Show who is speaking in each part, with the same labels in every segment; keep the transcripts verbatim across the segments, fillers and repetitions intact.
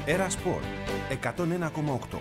Speaker 1: Έρα Σπορ εκατόν ένα κόμμα οκτώ.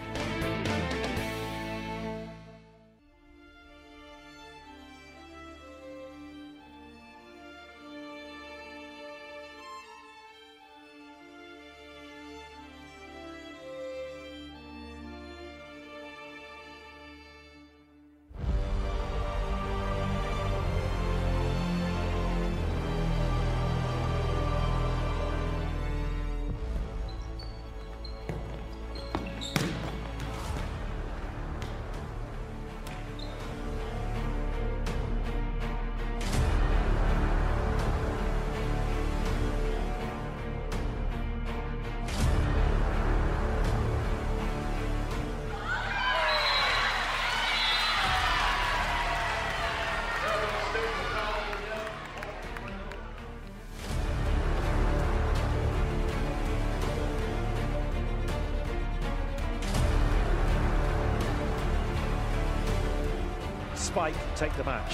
Speaker 2: Spike take the match.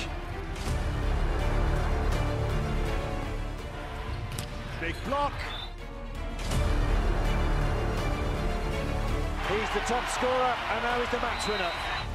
Speaker 2: Big block. He's the top scorer and now he's the match winner.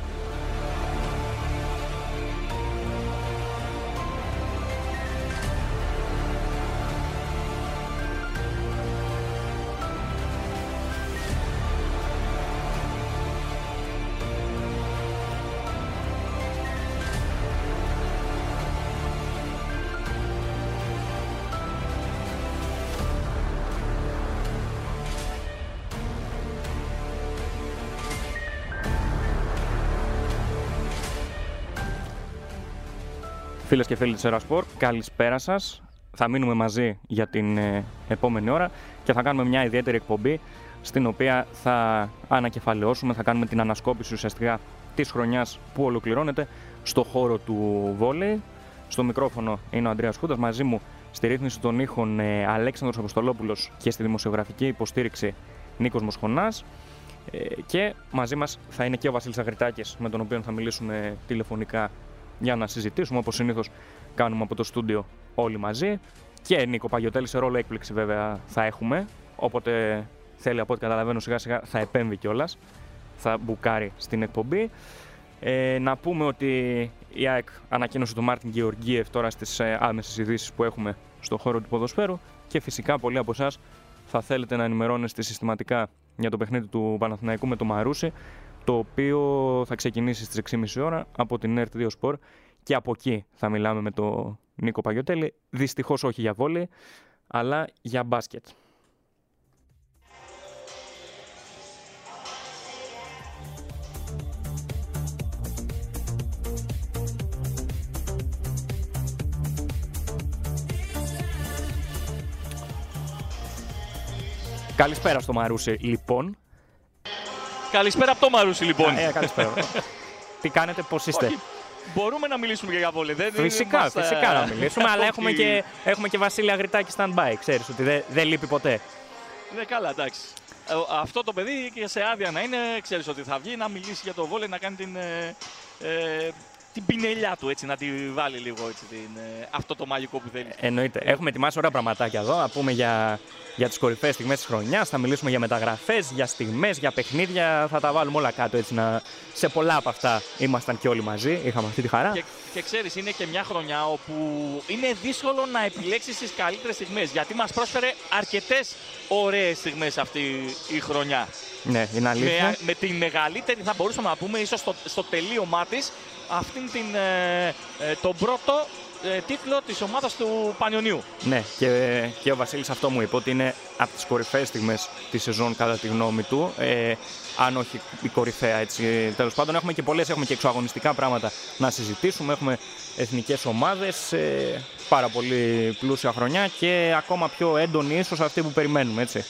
Speaker 3: Φίλες και φίλοι της Έρα Σπορ, καλησπέρα σας. Θα μείνουμε μαζί για την ε, επόμενη ώρα και θα κάνουμε μια ιδιαίτερη εκπομπή στην οποία θα ανακεφαλαιώσουμε, θα κάνουμε την ανασκόπηση ουσιαστικά της χρονιάς που ολοκληρώνεται στο χώρο του βόλεϊ. Στο μικρόφωνο είναι ο Ανδρέας Χούντας, μαζί μου στη ρύθμιση των ήχων ε, Αλέξανδρος Αποστολόπουλος και στη δημοσιογραφική υποστήριξη Νίκος Μοσχονάς. Ε, και μαζί μας θα είναι και ο Βασίλης Αγριτάκης, με τον οποίο θα μιλήσουμε τηλεφωνικά για να συζητήσουμε, όπως συνήθως κάνουμε από το στούντιο όλοι μαζί. Και Νίκο Παγιωτέλη, σε ρόλο έκπληξη βέβαια θα έχουμε, όποτε θέλει, από ό,τι καταλαβαίνω, σιγά σιγά θα επέμβει κιόλας, θα μπουκάρει στην εκπομπή. Ε, να πούμε ότι η ΑΕΚ ανακοίνωσε τον Μάρτιν Γεωργίευ τώρα στις ε, άμεσες ειδήσεις που έχουμε στον χώρο του ποδοσφαίρου, και φυσικά πολλοί από εσάς θα θέλετε να ενημερώνεστε συστηματικά για το παιχνίδι του Παναθηναϊκού με το Μαρούσι, το οποίο θα ξεκινήσει στις έξι και μισή ώρα από την ΕΡΤ δύο Sport, και από εκεί θα μιλάμε με τον Νίκο Παγιωτέλη. Δυστυχώς όχι για βόλεϊ, αλλά για μπάσκετ. Καλησπέρα στο Μαρούσι, λοιπόν.
Speaker 4: Καλησπέρα από το Μαρούσι, λοιπόν.
Speaker 3: Ε, καλησπέρα. Τι κάνετε, πώς είστε?
Speaker 4: Όχι, μπορούμε να μιλήσουμε και για βόλεϊ. Δεν
Speaker 3: φυσικά,
Speaker 4: είμαστε...
Speaker 3: φυσικά να μιλήσουμε, αλλά έχουμε και, έχουμε και Βασίλη Αγριτάκη stand-by. Ξέρεις ότι δεν δε λείπει ποτέ.
Speaker 4: Ναι, καλά, εντάξει. Ε, αυτό το παιδί και σε άδεια να είναι, ξέρεις ότι θα βγει να μιλήσει για το βόλεϊ, να κάνει την, ε, ε, την πινελιά του, έτσι, να τη βάλει λίγο, έτσι, την, ε, αυτό το μαγικό που θέλει.
Speaker 3: Εννοείται. Έχουμε ετοιμάσει ωραία πραγματάκια εδώ, να πούμε για, για τις κορυφαίες στιγμές της χρονιάς, θα μιλήσουμε για μεταγραφές, για στιγμές, για παιχνίδια, θα τα βάλουμε όλα κάτω, έτσι, να... σε πολλά από αυτά ήμασταν και όλοι μαζί, είχαμε αυτή τη χαρά.
Speaker 4: Και, και ξέρεις, είναι και μια χρονιά όπου είναι δύσκολο να επιλέξεις τις καλύτερες στιγμές, γιατί μας πρόσφερε αρκετές ωραίες στιγμές αυτή η χρονιά.
Speaker 3: Ναι, είναι αλήθεια.
Speaker 4: Με, με τη μεγαλύτερη, θα μπορούσαμε να πούμε, ίσως στο, στο τελείωμά της, αυτήν την, ε, ε, τον πρώτο ε, τίτλο της ομάδας του Πανιωνίου.
Speaker 3: Ναι, και, και ο Βασίλης αυτό μου είπε, ότι είναι από τις κορυφαίες στιγμές της σεζόν κατά τη γνώμη του. Ε, αν όχι η κορυφαία, έτσι. Τέλος πάντων, έχουμε και πολλές, έχουμε και εξωαγωνιστικά πράγματα να συζητήσουμε. Έχουμε εθνικές ομάδες, ε, πάρα πολύ πλούσια χρονιά και ακόμα πιο έντονη ίσως αυτή που περιμένουμε, έτσι.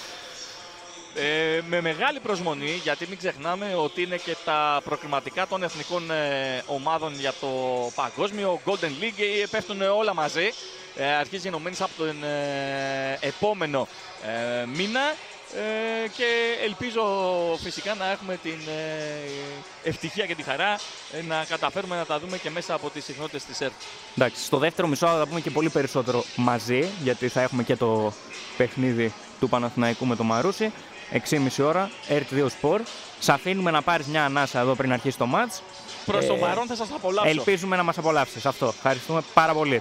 Speaker 4: Ε, με μεγάλη προσμονή, γιατί μην ξεχνάμε ότι είναι και τα προκριματικά των εθνικών ε, ομάδων για το παγκόσμιο Golden League, ε, πέφτουν όλα μαζί. Ε, αρχίζει ενωμένης από τον ε, επόμενο ε, μήνα Ε, και ελπίζω φυσικά να έχουμε την ε, ευτυχία και τη χαρά ε, να καταφέρουμε να τα δούμε και μέσα από τις συχνότητες της ΕΡΤ.
Speaker 3: Εντάξει, στο δεύτερο μισό θα πούμε και πολύ περισσότερο μαζί, γιατί θα έχουμε και το παιχνίδι του Παναθηναϊκού με το Μαρούσι. έξι και μισή ώρα, ΕΡΤ δύο Sport. Σ' αφήνουμε να πάρεις μια ανάσα εδώ πριν αρχίσει το μάτς.
Speaker 4: Προς το παρόν θα σας απολαύσω.
Speaker 3: Ελπίζουμε να μας απολαύσεις. Αυτό. Ευχαριστούμε πάρα πολύ.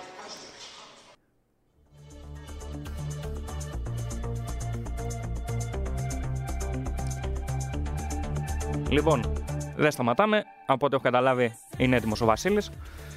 Speaker 3: Λοιπόν, δεν σταματάμε. Από ό,τι έχω καταλάβει, είναι έτοιμος ο Βασίλης.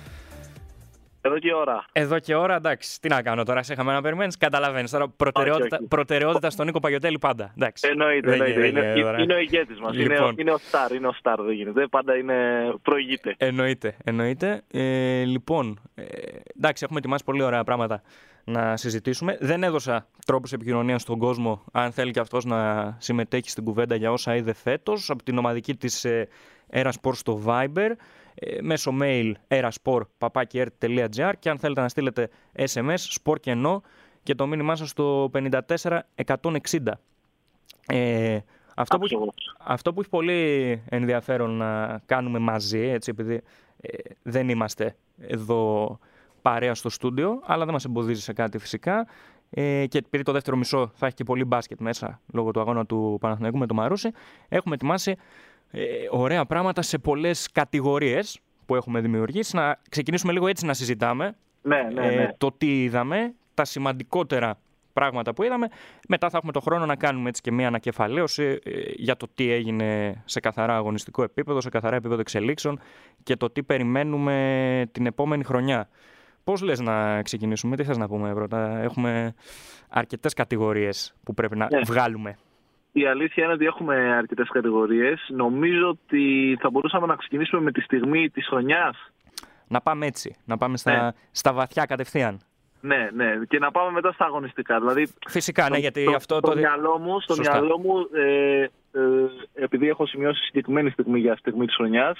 Speaker 5: Εδώ και ώρα.
Speaker 3: Εδώ και ώρα, εντάξει. Τι να κάνω τώρα, σε είχαμε να περιμένεις. Καταλαβαίνεις τώρα. Προτεραιότητα,
Speaker 5: όχι, όχι.
Speaker 3: προτεραιότητα στον Νίκο Παγιωτέλη πάντα. Εντάξει.
Speaker 5: Εννοείται,
Speaker 3: Δεν
Speaker 5: εννοείται.
Speaker 3: γίνεται,
Speaker 5: Είναι,
Speaker 3: τώρα.
Speaker 5: είναι ο ηγέτης μας.
Speaker 3: Λοιπόν.
Speaker 5: Είναι, είναι ο Σταρ, είναι ο Σταρ, δεν γίνεται. Πάντα είναι, προηγείται.
Speaker 3: Εννοείται, εννοείται. Ε, λοιπόν, ε, εντάξει, έχουμε ετοιμάσει πολύ ωραία πράγματα να συζητήσουμε. Δεν έδωσα τρόπους επικοινωνίας στον κόσμο, αν θέλει και αυτός να συμμετέχει στην κουβέντα για όσα είδε φέτος, από την ομαδική της ε, Erasport στο Viber, ε, μέσω mail erasport παπάκι ερτ τελεία τζι άρ και αν θέλετε να στείλετε ες εμ ες, sport και ενώ και το μήνυμά σας στο πενήντα τέσσερα εκατόν εξήντα. Ε, αυτό, που έχει, αυτό που έχει πολύ ενδιαφέρον να κάνουμε μαζί, έτσι, επειδή ε, δεν είμαστε εδώ παρέα στο στούντιο, αλλά δεν μας εμποδίζει σε κάτι φυσικά. Ε, και επειδή το δεύτερο μισό θα έχει και πολύ μπάσκετ μέσα λόγω του αγώνα του Παναθηναϊκού με το Μαρούσι, έχουμε ετοιμάσει ε, ωραία πράγματα σε πολλές κατηγορίες που έχουμε δημιουργήσει. Να ξεκινήσουμε λίγο έτσι να συζητάμε
Speaker 5: Ναι, ναι, ναι.
Speaker 3: ε, το τι είδαμε, τα σημαντικότερα πράγματα που είδαμε. Μετά θα έχουμε το χρόνο να κάνουμε έτσι και μια ανακεφαλαίωση ε, για το τι έγινε σε καθαρά αγωνιστικό επίπεδο, σε καθαρά επίπεδο εξελίξεων και το τι περιμένουμε την επόμενη χρονιά. Πώς λες να ξεκινήσουμε, τι θες να πούμε πρώτα? Έχουμε αρκετές κατηγορίες που πρέπει να
Speaker 5: ναι.
Speaker 3: βγάλουμε.
Speaker 5: Η αλήθεια είναι ότι έχουμε αρκετές κατηγορίες. Νομίζω ότι θα μπορούσαμε να ξεκινήσουμε με τη στιγμή της χρονιάς.
Speaker 3: Να πάμε έτσι, να πάμε στα, ναι. στα βαθιά κατευθείαν.
Speaker 5: Ναι, ναι, και να πάμε μετά στα αγωνιστικά. Δηλαδή,
Speaker 3: φυσικά,
Speaker 5: στο,
Speaker 3: ναι, γιατί
Speaker 5: στο,
Speaker 3: αυτό
Speaker 5: στο
Speaker 3: το...
Speaker 5: μυαλό μου, στο μυαλό μου ε, ε, επειδή έχω σημειώσει συγκεκριμένη στιγμή για στιγμή της χρονιάς,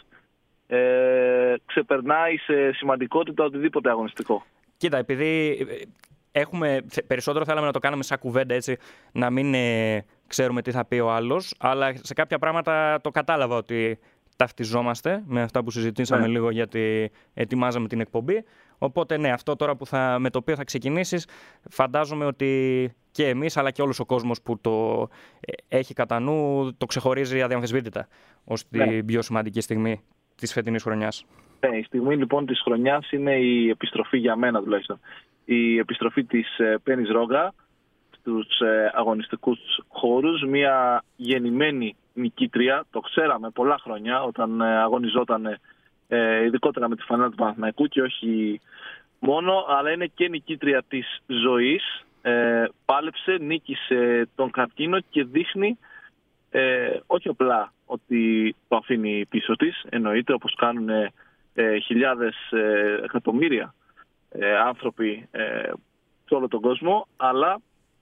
Speaker 5: ε, ξεπερνάει σε σημαντικότητα οτιδήποτε αγωνιστικό.
Speaker 3: Κοίτα, επειδή έχουμε, περισσότερο θέλαμε να το κάνουμε σαν κουβέντα, έτσι, να μην ε, ξέρουμε τι θα πει ο άλλος, αλλά σε κάποια πράγματα το κατάλαβα ότι ταυτιζόμαστε με αυτά που συζητήσαμε ναι. λίγο, γιατί ετοιμάζαμε την εκπομπή. Οπότε ναι, αυτό τώρα που θα, με το οποίο θα ξεκινήσεις, φαντάζομαι ότι και εμείς αλλά και όλος ο κόσμος που το έχει κατά νου το ξεχωρίζει αδιαμφισβήτητα ως την ναι. πιο σημαντική στιγμή της φετινής χρονιάς.
Speaker 5: Ναι, η στιγμή λοιπόν της χρονιάς είναι η επιστροφή, για μένα τουλάχιστον, η επιστροφή της Πένις Ρόγκα στους αγωνιστικούς χώρους, μια γεννημένη νικήτρια, το ξέραμε πολλά χρόνια όταν αγωνιζόταν ε, ειδικότερα με τη φανέλα του Παναθηναϊκού και όχι μόνο, αλλά είναι και νικήτρια της ζωής, ε, πάλεψε, νίκησε τον καρκίνο και δείχνει ε, όχι απλά ότι το αφήνει πίσω της, εννοείται όπως κάνουν ε, χιλιάδες ε, εκατομμύρια ε, άνθρωποι ε, σε όλο τον κόσμο, αλλά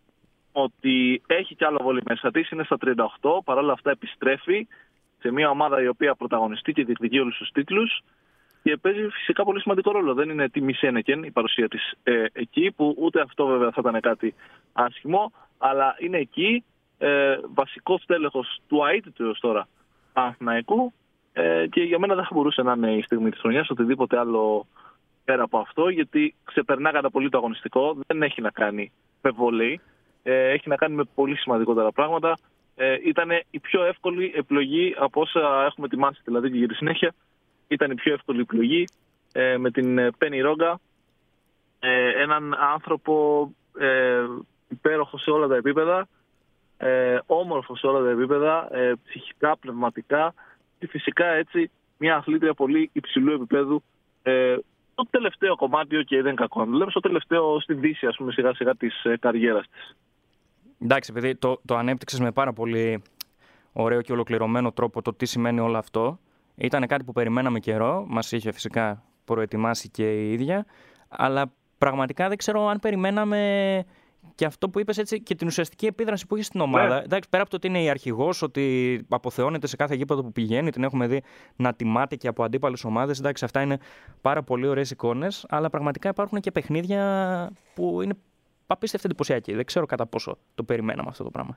Speaker 5: ότι έχει κι άλλο βόλι μέσα της, είναι στα τριάντα οκτώ, παρόλα αυτά επιστρέφει σε μια ομάδα η οποία πρωταγωνιστεί και διεκδικεί όλους τους τίτλους και παίζει φυσικά πολύ σημαντικό ρόλο. Δεν είναι τιμή Σένεκεν η παρουσία της ε, εκεί, που ούτε αυτό βέβαια θα ήταν κάτι άσχημο, αλλά είναι εκεί ε, βασικό στέλεχος του αίτητου έως τώρα Παναθηναϊκού ε, και για μένα δεν θα μπορούσε να είναι η στιγμή της χρονιάς οτιδήποτε άλλο πέρα από αυτό, γιατί ξεπερνά κατά πολύ το αγωνιστικό, δεν έχει να κάνει με βολέι. Έχει να κάνει με πολύ σημαντικότερα πράγματα. Ε, ήταν η πιο εύκολη επιλογή από όσα έχουμε ετοιμάσει, δηλαδή και για τη συνέχεια. Ήταν η πιο εύκολη επιλογή ε, με την Πένι Ρόγκα. Ε, έναν άνθρωπο ε, υπέροχο σε όλα τα επίπεδα, ε, όμορφο σε όλα τα επίπεδα, ε, ψυχικά, πνευματικά και φυσικά έτσι μια αθλήτρια πολύ υψηλού επίπεδου. Ε, το τελευταίο κομμάτι, και δεν κακό, λέμε στο τελευταίο, στη δύση, ας πούμε, σιγά σιγά της ε, καριέρας της.
Speaker 3: Εντάξει, επειδή το, το ανέπτυξες με πάρα πολύ ωραίο και ολοκληρωμένο τρόπο το τι σημαίνει όλο αυτό. Ήταν κάτι που περιμέναμε καιρό, μας είχε φυσικά προετοιμάσει και η ίδια, αλλά πραγματικά δεν ξέρω αν περιμέναμε και αυτό που είπες, έτσι, και την ουσιαστική επίδραση που έχει στην ομάδα. Yeah. Εντάξει, πέρα από το ότι είναι η αρχηγός, ότι αποθεώνεται σε κάθε γήπεδο που πηγαίνει, την έχουμε δει να τιμάται και από αντίπαλες ομάδες. Εντάξει, αυτά είναι πάρα πολύ ωραίες εικόνες, αλλά πραγματικά υπάρχουν και παιχνίδια που είναι απίστευτα εντυπωσιακοί. Δεν ξέρω κατά πόσο το περιμέναμε αυτό το πράγμα.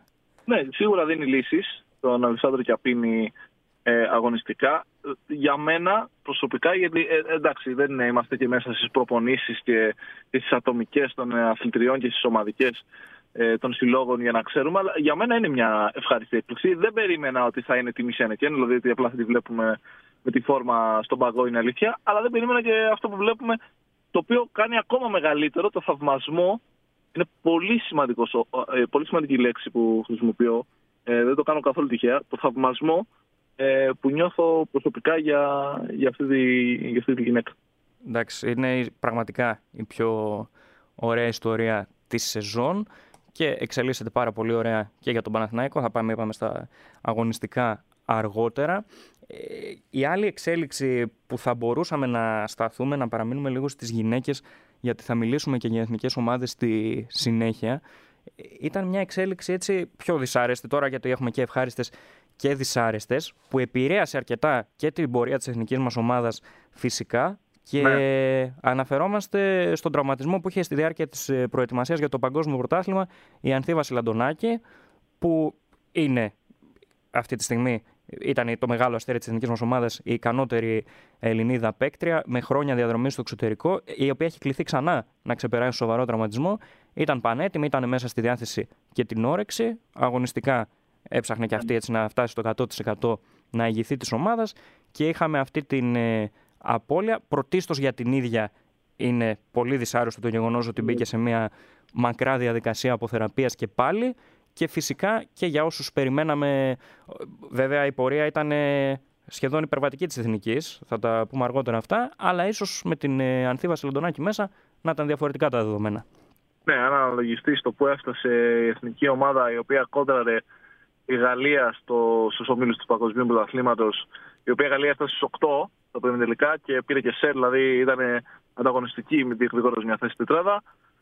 Speaker 5: Ναι, σίγουρα δίνει λύσεις στον Αλεξάνδρο Κιαπίνη ε, αγωνιστικά. Για μένα προσωπικά, γιατί ε, εντάξει δεν είμαστε και μέσα στις προπονήσεις και, και στις ατομικές των αθλητριών και στις ομαδικές ε, των συλλόγων για να ξέρουμε, αλλά για μένα είναι μια ευχάριστη έκπληξη. Δεν περίμενα ότι θα είναι τιμή Σένεκεν, δηλαδή ότι απλά θα τη βλέπουμε με τη φόρμα στον παγό, είναι αλήθεια, αλλά δεν περίμενα και αυτό που βλέπουμε, το οποίο κάνει ακόμα μεγαλύτερο το θαυμασμό. Είναι πολύ, σημαντικός, ε, πολύ σημαντική λέξη που χρησιμοποιώ, ε, δεν το κάνω καθόλου τυχαία, το θαυμασμό ε, που νιώθω προσωπικά για, για, αυτή τη, για αυτή τη γυναίκα.
Speaker 3: Εντάξει, είναι πραγματικά η πιο ωραία ιστορία της σεζόν και εξελίσσεται πάρα πολύ ωραία και για τον Παναθηναϊκό. Θα πάμε, είπαμε, στα αγωνιστικά αργότερα. Ε, η άλλη εξέλιξη που θα μπορούσαμε να σταθούμε, να παραμείνουμε λίγο στις γυναίκες, γιατί θα μιλήσουμε και για εθνικές ομάδες στη συνέχεια, ήταν μια εξέλιξη έτσι πιο δυσάρεστη τώρα, γιατί έχουμε και ευχάριστες και δυσάρεστες, που επηρέασε αρκετά και την πορεία της εθνικής μας ομάδας φυσικά. Και ναι. Αναφερόμαστε στον τραυματισμό που είχε στη διάρκεια της προετοιμασίας για το Παγκόσμιο Πρωτάθλημα η Ανθή Βασιλαντονάκη, που είναι αυτή τη στιγμή, ήταν το μεγάλο αστέρι της εθνικής μας ομάδας, η ικανότερη Ελληνίδα παίκτρια με χρόνια διαδρομή στο εξωτερικό, η οποία έχει κληθεί ξανά να ξεπεράσει σοβαρό τραυματισμό. Ήταν πανέτοιμη, ήταν μέσα στη διάθεση και την όρεξη. Αγωνιστικά έψαχνε και αυτή έτσι να φτάσει στο εκατό τοις εκατό να ηγηθεί της ομάδας και είχαμε αυτή την ε, απώλεια. Πρωτίστως για την ίδια είναι πολύ δυσάρεστο το γεγονός ότι μπήκε σε μια μακρά διαδικασία αποθεραπείας και πάλι. Και φυσικά και για όσους περιμέναμε, βέβαια η πορεία ήταν σχεδόν υπερβατική της εθνικής, θα τα πούμε αργότερα αυτά, αλλά ίσως με την Ανθή Βασιλαντονάκη μέσα να ήταν διαφορετικά τα δεδομένα.
Speaker 5: Ναι, αν αναλογιστείς το που έφτασε η εθνική ομάδα, η οποία κόντραρε η Γαλλία στο, στους ομίλους του Παγκοσμίου Πρωταθλήματος, η οποία Γαλλία έφτασε στους οκτώ το πέμπτο τελικά και πήρε και σερ, δηλαδή ήταν ανταγωνιστική με διεκδικώντας μια θέση τετράδα.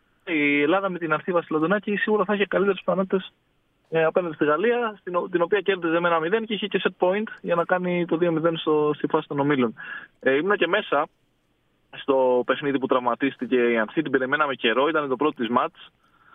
Speaker 5: Η Ελλάδα με την Ανθή Βασιλαντονάκη σίγουρα θα είχε καλύτερες πιθανότητες ε, απέναντι στη Γαλλία, στην, την οποία κέρδιζε με ένα μηδέν και είχε και set point για να κάνει το δύο μηδέν στο, στη φάση των ομίλων. Ε, ήμουν και μέσα στο παιχνίδι που τραυματίστηκε η Ανθή, την περιμέναμε καιρό, ήταν το πρώτο της μάτς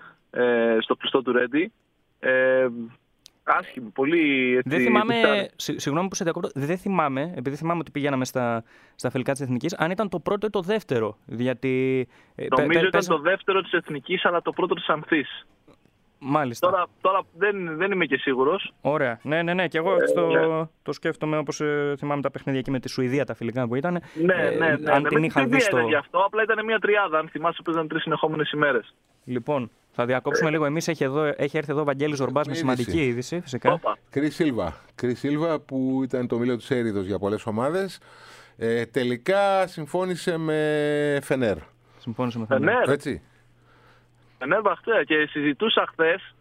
Speaker 5: ε, στο κλειστό του Ρέντι. Ε, άσχημη, πολύ έτσι.
Speaker 3: Δεν θυμάμαι, συγγνώμη που σε διακόπτω, δεν θυμάμαι, επειδή θυμάμαι ότι πηγαίναμε στα, στα φιλικά της Εθνικής, αν ήταν το πρώτο ή το δεύτερο. Γιατί,
Speaker 5: νομίζω
Speaker 3: πε,
Speaker 5: ήταν
Speaker 3: πέσα...
Speaker 5: το δεύτερο της Εθνικής, αλλά το πρώτο της Ανθής.
Speaker 3: Μάλιστα.
Speaker 5: Τώρα, τώρα δεν, δεν είμαι και σίγουρος.
Speaker 3: Ωραία. Ναι, ναι, ναι. Και εγώ ε, το,
Speaker 5: ναι.
Speaker 3: το σκέφτομαι όπως ε, θυμάμαι τα παιχνίδια εκεί με τη Σουηδία, τα φιλικά που ήταν.
Speaker 5: Ναι, ναι, ναι. ναι
Speaker 3: αν
Speaker 5: ναι,
Speaker 3: την
Speaker 5: ναι,
Speaker 3: είχα
Speaker 5: δεν
Speaker 3: δει στο...
Speaker 5: γι' αυτό, απλά ήταν μια τριάδα. Αν θυμάσαι, παίζαν τρεις συνεχόμενες ημέρες.
Speaker 3: Λοιπόν, θα διακόψουμε ε, λίγο. Εμείς έχει, εδώ, έχει έρθει εδώ ο Βαγγέλης Ζορμπάς με σημαντική είδηση, φυσικά.
Speaker 6: Κρίς Σίλβα. Κρίς Σίλβα, που ήταν το μήλο του έρηδος για πολλές ομάδες, ε, τελικά συμφώνησε με Φενέρ.
Speaker 3: Συμφώνησε με Φενέρ.
Speaker 5: Φενέρ.
Speaker 6: Έτσι.
Speaker 5: Φενέρ Μπαχτέ. Και συζητούσα χθες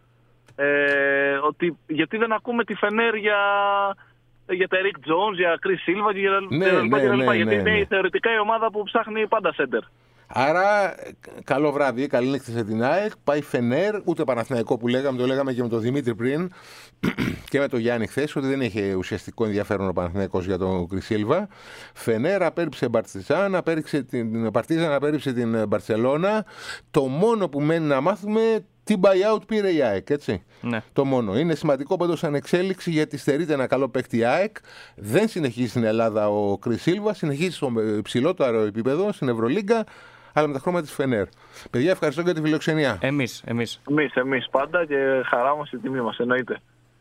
Speaker 5: ε, ότι γιατί δεν ακούμε τη Φενέρ για, για τα Rick Jones, για Κρίς Σίλβα και για τα
Speaker 6: ναι, ναι, ναι, ναι,
Speaker 5: γιατί
Speaker 6: ναι,
Speaker 5: είναι
Speaker 6: ναι.
Speaker 5: θεωρητικά η ομάδα που ψάχνει πάντα σέντερ.
Speaker 6: Άρα, καλό βράδυ, καλή νύχτα σε την ΑΕΚ. Πάει Φενέρ, ούτε Παναθηναϊκό που λέγαμε, το λέγαμε και με τον Δημήτρη πριν και με τον Γιάννη χθες, ότι δεν είχε ουσιαστικό ενδιαφέρον ο Παναθηναϊκός για τον Κρίς Σίλβα. Φενέρ απέρριψε Μπαρτιζάν, απέρριψε την Παρτίζαν, απέρριψε την Μπαρσελόνα. Το μόνο που μένει να μάθουμε, τι buyout πήρε η ΑΕΚ, έτσι.
Speaker 3: Ναι.
Speaker 6: Το μόνο. Είναι σημαντικό πάντως σαν εξέλιξη, γιατί στερείται ένα καλό παίκτη η ΑΕΚ. Δεν συνεχίζει στην Ελλάδα ο Κρίς Σίλβα, συνεχίζει στο υψηλότερο επίπεδο στην Ευρωλίγκα, αλλά με τα χρώματα της Φενέρ. Παιδιά, ευχαριστώ για τη φιλοξενία.
Speaker 3: Εμείς, εμείς.
Speaker 5: Εμείς, εμείς πάντα και χαρά μας η τιμή μας, εννοείται.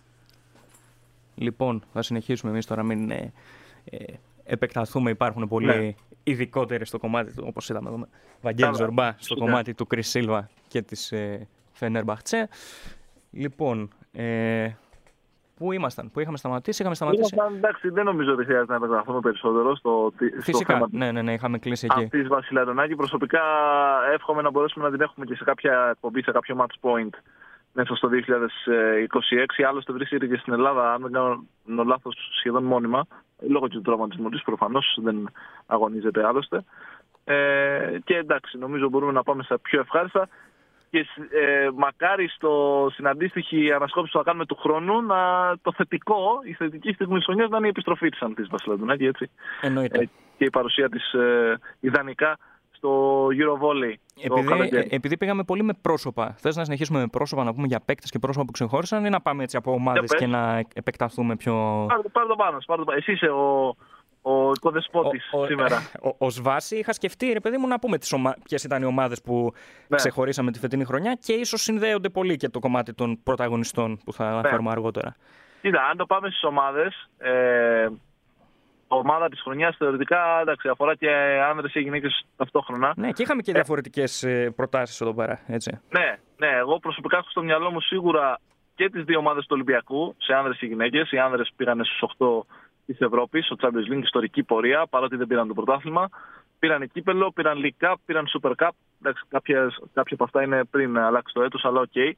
Speaker 3: Λοιπόν, θα συνεχίσουμε εμείς τώρα, μην ε, ε, επεκταθούμε. Υπάρχουν πολλοί ναι. ειδικότεροι στο κομμάτι του, όπως είδαμε εδώ, Βαγγέλη Ζορμπά, στο ναι. κομμάτι του Κρίς Σίλβα και της ε, Φενέρ Μπαχτσέ. Λοιπόν, ε, πού ήμασταν, πού είχαμε σταματήσει, είχαμε σταματήσει.
Speaker 5: Ήμασταν, εντάξει, δεν νομίζω ότι χρειάζεται να επεκταθούμε περισσότερο στο,
Speaker 3: Φυσικά,
Speaker 5: στο
Speaker 3: ναι, ναι, ναι, είχαμε κλείσει εκεί.
Speaker 5: Αυτής Βασιλαντονάκη, προσωπικά εύχομαι να μπορέσουμε να την έχουμε και σε κάποια εκπομπή, σε κάποιο match point μέσα στο δύο χιλιάδες είκοσι έξι. Άλλωστε βρίσκεται και στην Ελλάδα, αν δεν κάνω λάθος, σχεδόν μόνιμα, λόγω και του τραυματισμού της, προφανώς δεν αγωνίζεται άλλωστε. Ε, και εντάξει, νομίζω μπορούμε να πάμε σε πιο ευχάριστα. Και ε, μακάρι στο, στην αντίστοιχη ανασκόπηση που θα κάνουμε του χρόνου, να, το θετικό, η θετική στιγμή της χρονιάς να είναι η επιστροφή της Ανθής Βασιλαντονάκη, έτσι.
Speaker 3: Εννοείται. Ε,
Speaker 5: και η παρουσία της ε, ιδανικά στο Eurovolley.
Speaker 3: Επειδή, ε, επειδή πήγαμε πολύ με πρόσωπα, θες να συνεχίσουμε με πρόσωπα, να πούμε για παίκτες και πρόσωπα που ξεχώρισαν, ή να πάμε έτσι από ομάδες και να επεκταθούμε πιο.
Speaker 5: Πάρε, πάρε το πάνω, πάρε το πάνω. Εσύ είσαι ο, ο οικοδεσπότης σήμερα.
Speaker 3: Ο, ως βάση είχα σκεφτεί, ρε παιδί μου, να πούμε τις ομα... ποιες ήταν οι ομάδες που ναι. ξεχωρίσαμε τη φετινή χρονιά και ίσως συνδέονται πολύ και το κομμάτι των πρωταγωνιστών που θα αναφέρουμε ναι. αργότερα.
Speaker 5: Κοίτα, αν το πάμε στις ομάδες. Ε... ομάδα της χρονιάς θεωρητικά εντάξει, αφορά και άνδρες και γυναίκες ταυτόχρονα.
Speaker 3: Ναι, και είχαμε και διαφορετικές ε, προτάσεις εδώ πέρα, έτσι.
Speaker 5: Ναι, ναι, εγώ προσωπικά έχω στο μυαλό μου σίγουρα και τις δύο ομάδες του Ολυμπιακού, σε άνδρες και γυναίκες. Οι άνδρες πήγαν στους οκτώ της Ευρώπης, στο Champions League, ιστορική πορεία, παρότι δεν πήραν το πρωτάθλημα. Πήραν κύπελο, πήραν League Cup, πήραν Super Cup. Εντάξει, κάποια, κάποια από αυτά είναι πριν αλλάξει το έτος, αλλά οκ. Okay.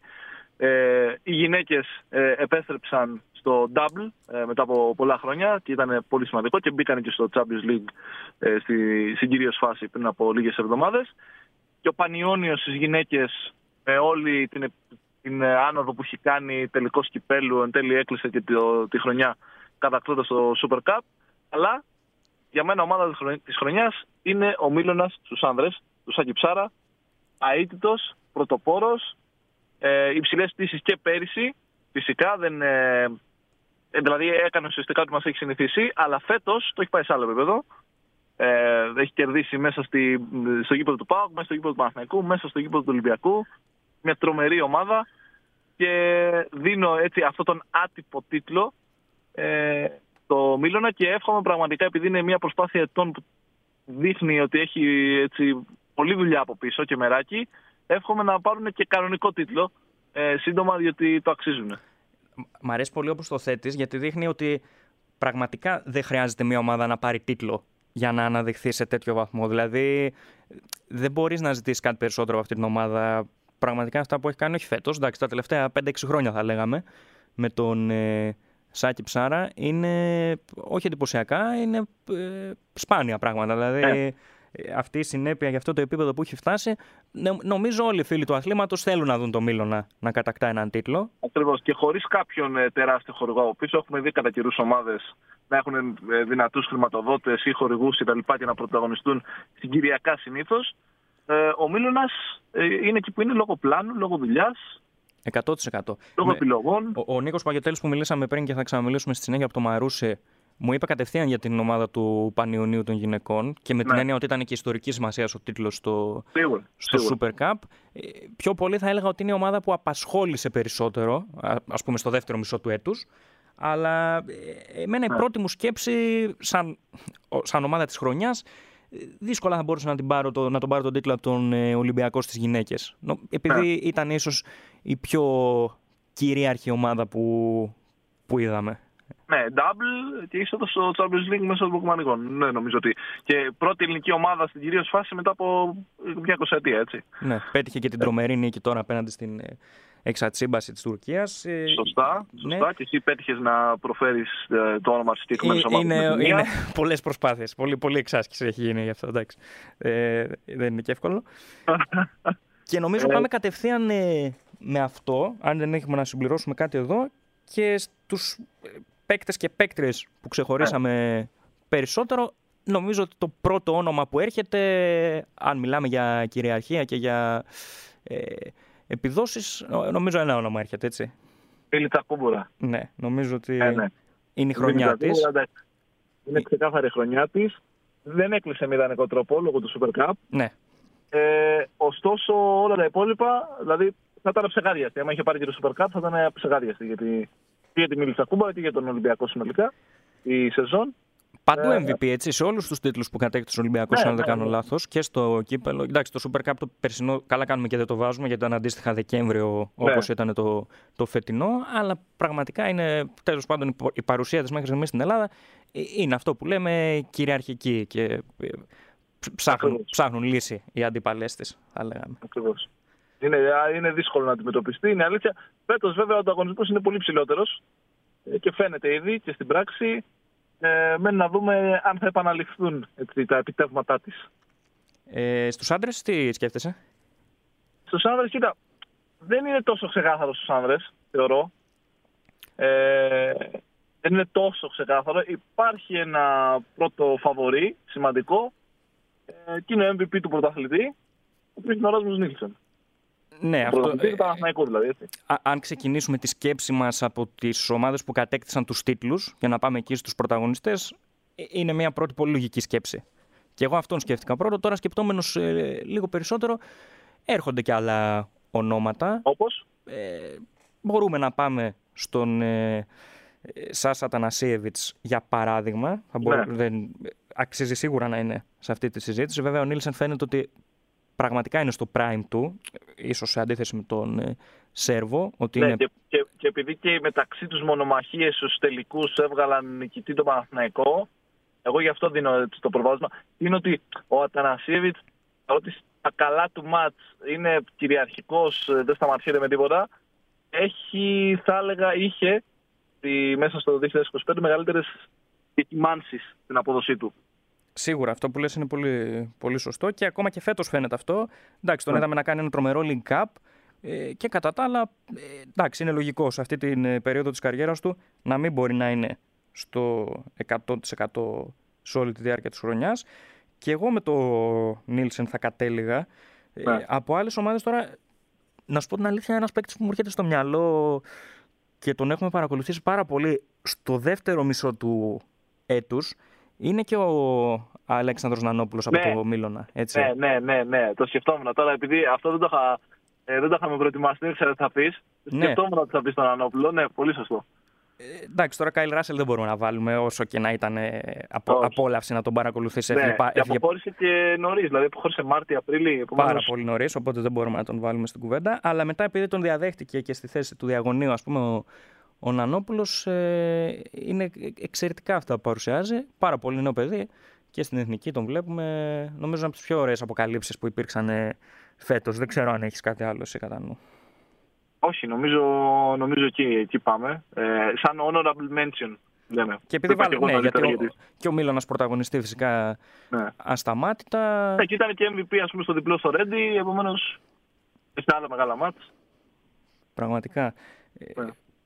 Speaker 5: Ε, οι γυναίκες ε, επέστρεψαν στο double ε, μετά από πολλά χρόνια και ήταν πολύ σημαντικό και μπήκαν και στο Champions League ε, στη, στην κυρίως φάση πριν από λίγες εβδομάδες. Και ο Πανιώνιος στις γυναίκες με όλη την, την άνοδο που έχει κάνει τελικός κυπέλου, εν τέλει έκλεισε και το, τη χρονιά κατακτώντας το Super Cup. Αλλά για μένα ομάδα της χρονιάς είναι ο Μίλωνας στους άνδρες, του Σάκη Ψάρα, αίτητος, πρωτοπόρος, ε, υψηλές πτήσεις και πέρυσι. Φυσικά δεν. Ε, δηλαδή έκανε ουσιαστικά ότι μας έχει συνηθίσει, αλλά φέτος το έχει πάει σε άλλο επίπεδο. Ε, έχει κερδίσει μέσα στη, στο γήπεδο του ΠΑΟΚ, μέσα στο γήπεδο του Παναθηναϊκού, μέσα στο γήπεδο του Ολυμπιακού. Μια τρομερή ομάδα και δίνω έτσι αυτόν τον άτυπο τίτλο ε, το Μίλωνα και εύχομαι πραγματικά, επειδή είναι μια προσπάθεια ετών που δείχνει ότι έχει έτσι, πολλή δουλειά από πίσω και μεράκι, εύχομαι να πάρουν και κανονικό τίτλο ε, σύντομα, διότι το αξίζουν.
Speaker 3: Μ' αρέσει πολύ όπως το θέτεις, γιατί δείχνει ότι πραγματικά δεν χρειάζεται μια ομάδα να πάρει τίτλο για να αναδειχθεί σε τέτοιο βαθμό. Δηλαδή, δεν μπορείς να ζητήσεις κάτι περισσότερο από αυτή την ομάδα. Πραγματικά αυτά που έχει κάνει, όχι φέτος, εντάξει, τα τελευταία πέντε έξι χρόνια θα λέγαμε, με τον ε, Σάκη Ψάρα, είναι όχι εντυπωσιακά, είναι ε, σπάνια πράγματα. Δηλαδή, ε. αυτή η συνέπεια για αυτό το επίπεδο που έχει φτάσει, νομίζω όλοι οι φίλοι του αθλήματος θέλουν να δουν το Μίλωνα να κατακτά έναν τίτλο.
Speaker 5: Ακριβώς. Και χωρίς κάποιον ε, τεράστιο χορηγό από πίσω, έχουμε δει κατά καιρούς ομάδες να έχουν ε, δυνατούς χρηματοδότες ή χορηγούς κτλ. Και, και να πρωταγωνιστούν συγκυριακά συνήθως. Ε, ο Μίλωνας ε, είναι εκεί που είναι λόγω πλάνου, λόγω δουλειάς.
Speaker 3: εκατό τοις εκατό.
Speaker 5: Λόγω
Speaker 3: με,
Speaker 5: επιλογών.
Speaker 3: Ο, ο Νίκος Παγιωτέλης που μιλήσαμε πριν και θα ξαναμιλήσουμε στη συνέχεια από το Μαρούσι, μου είπε κατευθείαν για την ομάδα του Πανιωνίου των γυναικών και με ναι. την έννοια ότι ήταν και ιστορική σημασία ο τίτλος στο,
Speaker 5: σίγουρα,
Speaker 3: στο
Speaker 5: σίγουρα.
Speaker 3: Super Cup. Πιο πολύ θα έλεγα ότι είναι η ομάδα που απασχόλησε περισσότερο, ας πούμε στο δεύτερο μισό του έτους. Αλλά εμένα ναι. η πρώτη μου σκέψη σαν, σαν ομάδα της χρονιάς, δύσκολα θα μπορούσα να, την πάρω το, να τον πάρω τον τίτλο από τον ε, Ολυμπιακό στις γυναίκες. Επειδή ναι. ήταν ίσως η πιο κυρίαρχη ομάδα που, που είδαμε.
Speaker 5: Ναι, double και είσοδο στο Champions League μέσω των προκριματικών. Ναι, νομίζω ότι. Και πρώτη ελληνική ομάδα στην κυρίως φάση μετά από μια εικοσαετία, έτσι.
Speaker 3: Ναι, πέτυχε και την τρομερή νίκη τώρα απέναντι στην εξατσίμπαση της Τουρκίας.
Speaker 5: Σωστά, σωστά. Ναι. Και εσύ πέτυχες να προφέρεις το όνομα της συγκεκριμένης ομάδας.
Speaker 3: Είναι, είναι πολλές προσπάθειες. Πολύ, πολύ εξάσκηση έχει γίνει γι' αυτό. Εντάξει. Ε, δεν είναι και εύκολο. Και νομίζω πάμε κατευθείαν ε, με αυτό, αν δεν έχουμε να συμπληρώσουμε κάτι εδώ, και στους παίκτες και παίκτρες που ξεχωρίσαμε yeah. περισσότερο. Νομίζω ότι το πρώτο όνομα που έρχεται, αν μιλάμε για κυριαρχία και για ε, επιδόσεις, νομίζω ένα όνομα έρχεται, έτσι.
Speaker 5: Φίλη Τσακούμπουρα.
Speaker 3: Ναι, νομίζω ότι
Speaker 5: ε, ναι.
Speaker 3: είναι η χρονιά της.
Speaker 5: Είναι ξεκάθαρη η χρονιά της. Δεν έκλεισε με ιδανικό τρόπο λόγω του Super Cup.
Speaker 3: Ναι.
Speaker 5: Ε, ωστόσο όλα τα υπόλοιπα, δηλαδή θα ήταν ψεγάδιαστη. Αν είχε πάρει και το Super Cup θα ήταν ψεγάδιαστη. Γιατί και για τη Μίλη Τσακούμπουρα και για τον Ολυμπιακό συνολικά η σεζόν.
Speaker 3: Παντού εμ βι πι, έτσι, σε όλους τους τίτλους που κατέκτησε ο Ολυμπιακός, ναι, αν δεν ναι, κάνω ναι. λάθος, και στο κύπελο. Εντάξει, το Super Cup το περσινό, καλά κάνουμε και δεν το βάζουμε, γιατί ήταν αντίστοιχα Δεκέμβριο, ναι. όπως ήταν το, το φετινό. Αλλά πραγματικά είναι, τέλος πάντων, η παρουσία της μέχρι στιγμής στην Ελλάδα είναι αυτό που λέμε κυριαρχική και ψάχνουν, ψάχνουν λύση οι αντίπαλές της, θα λέγαμε.
Speaker 5: Ακριβώς. Είναι, είναι δύσκολο να αντιμετωπιστεί, είναι αλήθεια. Φέτος, βέβαια, ο ανταγωνισμός είναι πολύ ψηλότερος και φαίνεται ήδη και στην πράξη. Ε, μένει να δούμε αν θα επαναληφθούν έτσι, τα επιτεύγματά της.
Speaker 3: Ε, στους άντρες τι σκέφτεσαι?
Speaker 5: Στους άνδρες, κοίτα, δεν είναι τόσο ξεκάθαρο στους άνδρες, θεωρώ. Ε, δεν είναι τόσο ξεκάθαρο. Υπάρχει ένα πρώτο φαβορί, σημαντικό. ε, και είναι ο εμ βι πι του πρωταθλητή, ο οποίος είναι ο Ράσμους Νίλσεν.
Speaker 3: Ναι, αυτό,
Speaker 5: πρωταθλητή του Παναθηναϊκού δηλαδή. Έτσι.
Speaker 3: Α, αν ξεκινήσουμε τη σκέψη μας από τις ομάδες που κατέκτησαν τους τίτλους, για να πάμε εκεί στους πρωταγωνιστές, είναι μια πρώτη πολύ λογική σκέψη. Και εγώ αυτόν σκέφτηκα πρώτο, τώρα σκεπτόμενος ε, λίγο περισσότερο, έρχονται και άλλα ονόματα.
Speaker 5: Όπως?
Speaker 3: Ε, μπορούμε να πάμε στον ε, Σάσα Θανασίεβιτς για παράδειγμα. Θα μπορώ,
Speaker 5: ναι.
Speaker 3: δεν, αξίζει σίγουρα να είναι σε αυτή τη συζήτηση. Βέβαια ο Νίλσεν φαίνεται ότι πραγματικά είναι στο prime του, ίσως σε αντίθεση με τον ε, Σέρβο. Ότι
Speaker 5: ναι,
Speaker 3: είναι...
Speaker 5: και, και, και επειδή και μεταξύ τους μονομαχίες στους τελικούς έβγαλαν νικητή τον Παναθηναϊκό, εγώ γι' αυτό δίνω το προβάδισμα, είναι ότι ο Αθανασίεβιτς, ότι τα καλά του μάτς είναι κυριαρχικός, δεν σταματιέται με τίποτα, έχει, θα έλεγα, είχε τη, μέσα στο δύο χιλιάδες είκοσι πέντε μεγαλύτερες εκκυμάνσεις στην απόδοσή του.
Speaker 3: Σίγουρα, αυτό που λες είναι πολύ, πολύ σωστό και ακόμα και φέτος φαίνεται αυτό. Εντάξει, τον yeah. είδαμε να κάνει ένα τρομερό link up ε, και κατά τα άλλα, ε, εντάξει, είναι λογικό σε αυτή την ε, περίοδο της καριέρας του να μην μπορεί να είναι στο εκατό τοις εκατό σε όλη τη διάρκεια της χρονιάς. Και εγώ με το Νίλσεν θα κατέληγα. Yeah. Ε, από άλλες ομάδες τώρα, να σου πω την αλήθεια, ένας παίκτης που μου έρχεται στο μυαλό και τον έχουμε παρακολουθήσει πάρα πολύ στο δεύτερο μισό του έτους, είναι και ο Αλέξανδρος Νανόπουλος από
Speaker 5: ναι.
Speaker 3: το Μίλωνα. Έτσι.
Speaker 5: Ναι, ναι, ναι, ναι, το σκεφτόμουν τώρα, επειδή αυτό δεν το, είχα, ε, δεν το είχαμε προετοιμάσει, δεν ήξερα τι θα πεις. Ναι. Σκεφτόμουν ότι θα πεις τον Νανόπουλο, ναι, πολύ σωστό.
Speaker 3: Ε, εντάξει, τώρα Κάιλ Ράσελ δεν μπορούμε να βάλουμε, όσο και να ήταν ε, απο, απόλαυση να τον παρακολουθήσει.
Speaker 5: Ναι,
Speaker 3: έφυγε,
Speaker 5: και
Speaker 3: έφυγε...
Speaker 5: αποχώρησε και νωρίς, δηλαδή αποχώρησε Μάρτιο-Απρίλη. Επομένως...
Speaker 3: Πάρα πολύ νωρίς, οπότε δεν μπορούμε να τον βάλουμε στην κουβέντα. Αλλά μετά, επειδή τον διαδέχτηκε και στη θέση του διαγωνίου, ας πούμε, ο, ο Νανόπουλος, ε, είναι εξαιρετικά αυτά που παρουσιάζει. Πάρα πολύ νέο παιδί και στην εθνική τον βλέπουμε. Νομίζω είναι από τις πιο ωραίες αποκαλύψεις που υπήρξαν ε, φέτος. Δεν ξέρω αν έχεις κάτι άλλο εσύ κατά νου.
Speaker 5: Όχι, νομίζω, νομίζω εκεί, εκεί πάμε. Ε, σαν honorable mention λέμε.
Speaker 3: Και επειδή βάλουμε, ναι, γιατί ο, και ο Μίλωνας πρωταγωνιστή φυσικά ναι. ασταμάτητα.
Speaker 5: Ναι, και ήταν και εμ βι πι, ας πούμε, στο διπλό στο Ρέντι, επομένως σε άλλα μεγάλα μάτς.
Speaker 3: Πραγματικά. Ναι. Ε,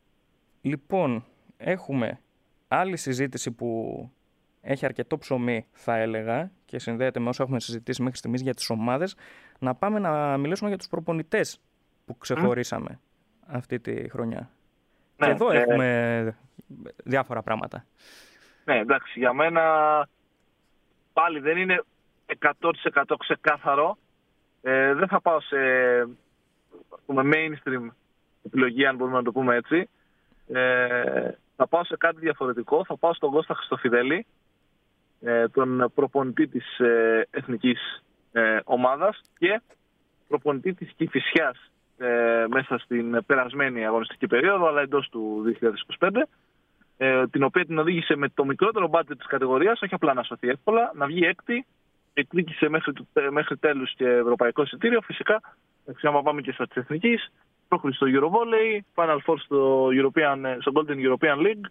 Speaker 3: λοιπόν, έχουμε άλλη συζήτηση που έχει αρκετό ψωμί, θα έλεγα, και συνδέεται με όσα έχουμε συζητήσει μέχρι στιγμής για τις ομάδες. Να πάμε να μιλήσουμε για τους προπονητές που ξεχωρίσαμε mm. αυτή τη χρονιά. Ναι, και εδώ ε... έχουμε διάφορα πράγματα.
Speaker 5: Ναι, εντάξει, για μένα πάλι δεν είναι εκατό τοις εκατό ξεκάθαρο. Ε, δεν θα πάω σε πούμε, mainstream επιλογή, αν μπορούμε να το πούμε έτσι. Ε, θα πάω σε κάτι διαφορετικό. Θα πάω στον Κώστα Χριστοφιδέλη, ε, τον προπονητή της ε, εθνικής ε, ομάδας και προπονητή της Κηφισιάς ε, μέσα στην περασμένη αγωνιστική περίοδο, αλλά εντός του δύο χιλιάδες είκοσι πέντε, ε, την οποία την οδήγησε με το μικρότερο μπάτζετ της κατηγορίας, όχι απλά να σωθεί εύκολα, να βγει έκτη, εκδίκησε μέχρι, μέχρι τέλους και ευρωπαϊκό εισιτήριο. Φυσικά, άμα πάμε και στα της εθνικής, πρόχωρησε στο Eurovolley, Final Four στο, European, στο Golden European League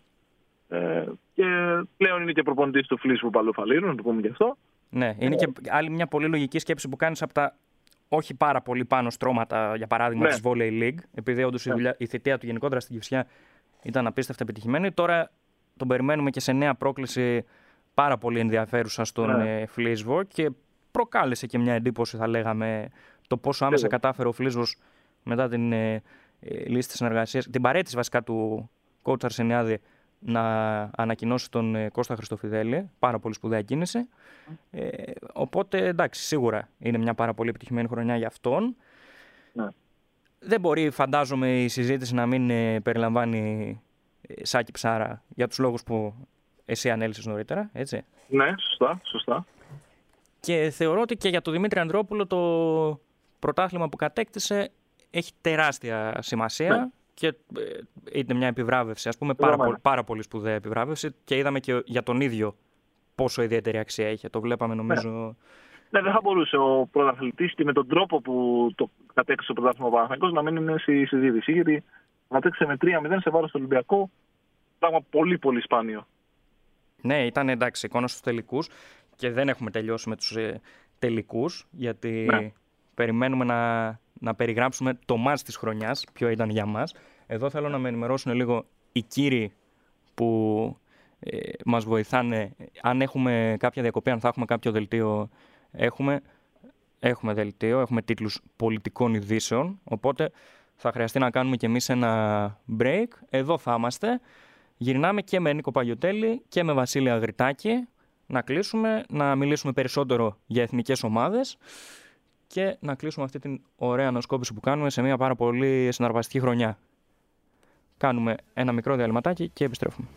Speaker 5: ε, και πλέον είναι και προπονητής του Φλίσβου Παλού Φαλήρου, να το πούμε και αυτό.
Speaker 3: Ναι, είναι και άλλη μια πολύ λογική σκέψη που κάνεις από τα όχι πάρα πολύ πάνω στρώματα, για παράδειγμα, ναι. της Volley League, επειδή όντως ναι. η, η θητεία του γενικότερα στην Κηφισιά ήταν απίστευτα επιτυχημένη. Τώρα τον περιμένουμε και σε νέα πρόκληση πάρα πολύ ενδιαφέρουσα στον ναι. Φλίσβο και προκάλεσε και μια εντύπωση, θα λέγαμε, το πόσο άμεσα yeah. κατάφερε ο Φλίσβος μετά την ε, ε, λύση συνεργασίας, την παρέτηση βασικά του coach Αρσενιάδη, να ανακοινώσει τον ε, Κώστα Χριστοφιδέλη. Πάρα πολύ σπουδαία κίνηση. Ε, οπότε εντάξει, σίγουρα είναι μια πάρα πολύ επιτυχημένη χρονιά για αυτόν.
Speaker 5: Ναι.
Speaker 3: Δεν μπορεί, φαντάζομαι, η συζήτηση να μην ε, περιλαμβάνει ε, Σάκη Ψάρα για τους λόγους που εσύ ανέλυσες νωρίτερα, έτσι.
Speaker 5: Ναι, σωστά, σωστά.
Speaker 3: Και θεωρώ ότι και για τον Δημήτρη Ανδρόπουλο το πρωτάθλημα που κατέκτησε έχει τεράστια σημασία. Ναι. Και είναι μια επιβράβευση, ας πούμε, πάρα, πολύ, πάρα πολύ σπουδαία επιβράβευση και είδαμε και για τον ίδιο πόσο ιδιαίτερη αξία είχε. Το βλέπαμε νομίζω.
Speaker 5: Ναι, ναι, δεν θα μπορούσε ο πρωταθλητής και με τον τρόπο που το κατέκτησε ο πρωτάθλημα ο Παναθηναϊκός να μην είναι στη συζήτηση. Γιατί κατέκτησε με τρία μηδέν σε βάρος του Ολυμπιακού, πράγμα πολύ πολύ σπάνιο.
Speaker 3: Ναι, ήταν εντάξει εικόνα στους τελικούς και δεν έχουμε τελειώσει με τους ε, τελικούς, γιατί ναι. περιμένουμε να. να περιγράψουμε το μάτς της χρονιάς, ποιο ήταν για μας. Εδώ θέλω να με ενημερώσουν λίγο οι κύριοι που ε, μας βοηθάνε. Αν έχουμε κάποια διακοπή, αν θα έχουμε κάποιο δελτίο έχουμε, έχουμε δελτίο, έχουμε τίτλους πολιτικών ειδήσεων, οπότε θα χρειαστεί να κάνουμε κι εμείς ένα break. Εδώ θα είμαστε. Γυρνάμε και με Νίκο Παγιωτέλη και με Βασίλη Αγριτάκη να κλείσουμε, να μιλήσουμε περισσότερο για εθνικές ομάδες και να κλείσουμε αυτή την ωραία ανασκόπηση που κάνουμε σε μια πάρα πολύ συναρπαστική χρονιά. Κάνουμε ένα μικρό διαλυματάκι και επιστρέφουμε.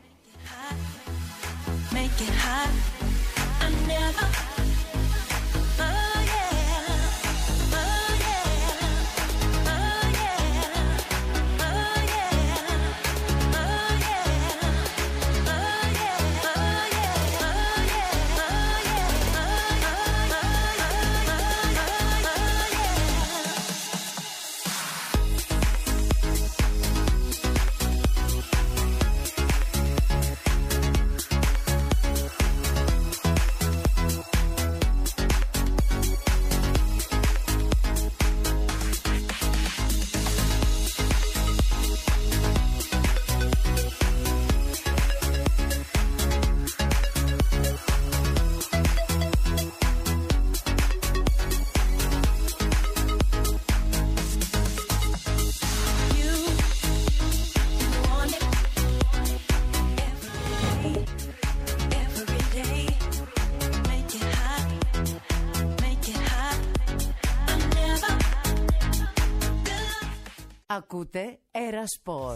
Speaker 7: Ακούτε Ερασπορ.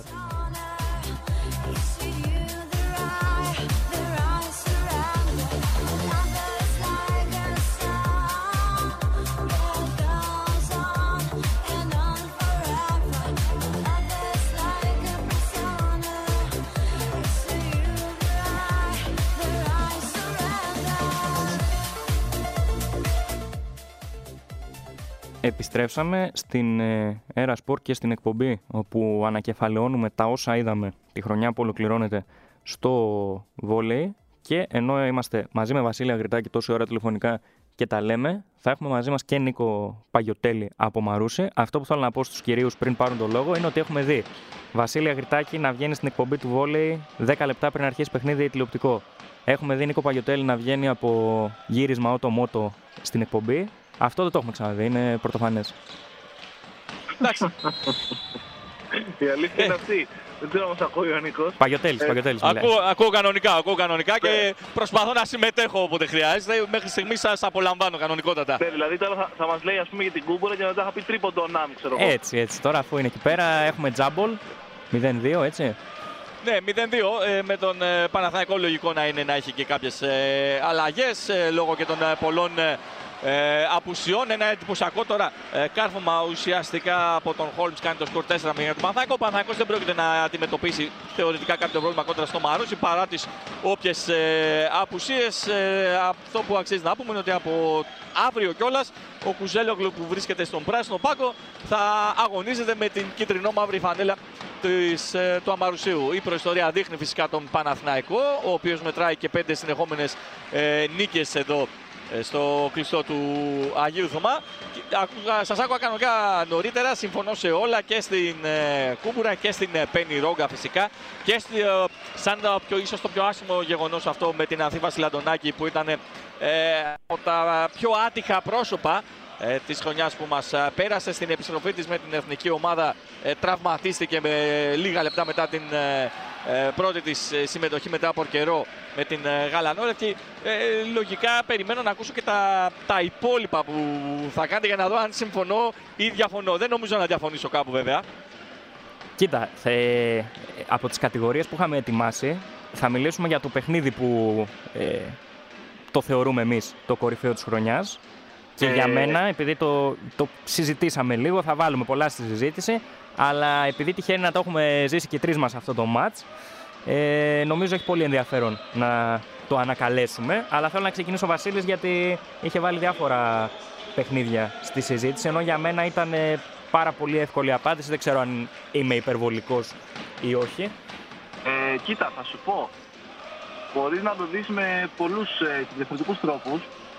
Speaker 3: Επιστρέψαμε στην Era Sport και στην εκπομπή όπου ανακεφαλαιώνουμε τα όσα είδαμε τη χρονιά που ολοκληρώνεται στο βόλεϊ και ενώ είμαστε μαζί με Βασίλη Αγριτάκη τόση ώρα τηλεφωνικά και τα λέμε, θα έχουμε μαζί μας και Νίκο Παγιωτέλη από Μαρούσι. Αυτό που θέλω να πω στους κυρίους πριν πάρουν το λόγο είναι ότι έχουμε δει Βασίλη Αγριτάκη να βγαίνει στην εκπομπή του βόλεϊ δέκα λεπτά πριν αρχίσει παιχνίδι τηλεοπτικό. Έχουμε δει Νίκο Παγιωτέλη να βγαίνει από γύρισμα auto-moto στην εκπομπή. Αυτό δεν το έχουμε ξαναδεί, είναι πρωτοφανές.
Speaker 4: Εντάξει.
Speaker 5: Η αλήθεια είναι αυτή. Δεν ξέρω αν μας ακούει ο Νίκος.
Speaker 3: Παγιωτέλης, Παγιωτέλης.
Speaker 4: Ακούω, ακούω κανονικά, ακούω κανονικά και προσπαθώ να συμμετέχω όποτε χρειάζεται. Μέχρι στιγμής σας απολαμβάνω κανονικότατα.
Speaker 5: Ναι, δηλαδή τώρα θα, θα μας λέει ας πούμε για την Κούμπουρα και μετά θα πει τρίποντο νάμι, ξέρω εγώ.
Speaker 3: Έτσι, έτσι. Τώρα αφού είναι εκεί πέρα έχουμε τζάμπολ μηδέν δύο, έτσι.
Speaker 4: Ναι, μηδέν δύο ε, με τον ε, Παναθηναϊκό λογικό να είναι να έχει και κάποιες ε, αλλαγές ε, λόγω και των ε, πολλών ε, Ε, απουσιών. Ένα εντυπωσιακό τώρα ε, κάρφωμα ουσιαστικά από τον Χόλμς κάνει το σκορ τέσσερα μηδέν για τον Παναθηναϊκό. Ο Παναθηναϊκός δεν πρόκειται να αντιμετωπίσει θεωρητικά κάποιο πρόβλημα κόντρα στο Μαρούσι παρά τις όποιες ε, απουσίες. Ε, αυτό που αξίζει να πούμε είναι ότι από αύριο κιόλας ο Κουζέλογλου που βρίσκεται στον πράσινο πάγκο θα αγωνίζεται με την κίτρινο-μαύρη φανέλα της, ε, του Αμαρουσίου. Η προϊστορία δείχνει φυσικά τον Παναθηναϊκό, ο οποίος μετράει και πέντε συνεχόμενες ε, νίκες εδώ στο κλειστό του Αγίου Θωμά. Σας άκουγα κανονικά νωρίτερα, συμφωνώ σε όλα και στην ε, Κούμπουρα και στην ε, Πέννη Ρόγκα φυσικά και στη, ε, σαν το πιο, ίσως το πιο άσχημο γεγονός αυτό με την Ανθή Βασιλαντονάκη που ήταν ε, από τα πιο άτυχα πρόσωπα ε, της χρονιάς που μας ε, πέρασε. Στην επιστροφή της με την εθνική ομάδα ε, τραυματίστηκε με λίγα λεπτά μετά την ε, ε, πρώτη της ε, συμμετοχή μετά από καιρό με την ε, Γαλανόρευκη. Ε, λογικά περιμένω να ακούσω και τα, τα υπόλοιπα που θα κάνετε για να δω αν συμφωνώ ή διαφωνώ. Δεν νομίζω να διαφωνήσω κάπου βέβαια.
Speaker 3: Κοίτα, θε, από τις κατηγορίες που είχαμε ετοιμάσει θα μιλήσουμε για το παιχνίδι που ε, το θεωρούμε εμείς το κορυφαίο της χρονιάς. Και ε... για μένα, επειδή το, το συζητήσαμε λίγο, θα βάλουμε πολλά στη συζήτηση, αλλά επειδή τυχαίνει να το έχουμε ζήσει και τρεις μας αυτό το μάτς, ε, νομίζω έχει πολύ ενδιαφέρον να το ανακαλέσουμε. Αλλά θέλω να ξεκινήσω ο Βασίλης γιατί είχε βάλει διάφορα παιχνίδια στη συζήτηση, ενώ για μένα ήταν πάρα πολύ εύκολη απάντηση. Δεν ξέρω αν είμαι υπερβολικός ή όχι.
Speaker 5: Ε, κοίτα, θα σου πω. Μπορείς να το δεις με πολλούς ε, διαφορετικούς τρόπους.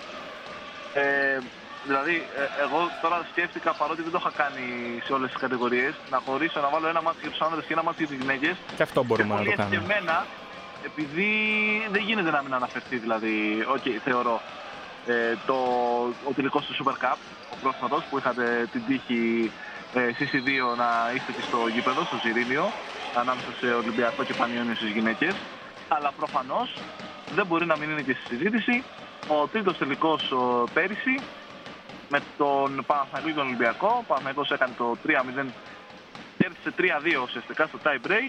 Speaker 5: Ε, δηλαδή, ε, εγώ τώρα σκέφτηκα, παρότι δεν το είχα κάνει σε όλες τις κατηγορίες, να χωρίσω, να βάλω ένα μάτι για τους άνδρες και ένα μάτι για τις γυναίκες.
Speaker 3: Και αυτό μπορούμε
Speaker 5: και
Speaker 3: να το κάνουμε.
Speaker 5: Και εμένα, επειδή δεν γίνεται να μην αναφερθεί, δηλαδή, okay, θεωρώ. ε, το, ο τελικός του Super Cup, ο πρόσφατος, που είχατε την τύχη ε, εσείς οι δύο να είστε και στο γήπεδο, στο Ζιρήνιο, ανάμεσα σε Ολυμπιακό και Πανιόνιο στις γυναίκες. Αλλά προφανώς δεν μπορεί να μην είναι και στη συζήτηση ο τρίτος τελικός ο, πέρυσι με τον Παναθηναϊκό και τον Ολυμπιακό. Ο Παναθηναϊκός έκανε το τρία μηδέν, κέρδισε τρία δύο ουσιαστικά στο tie break.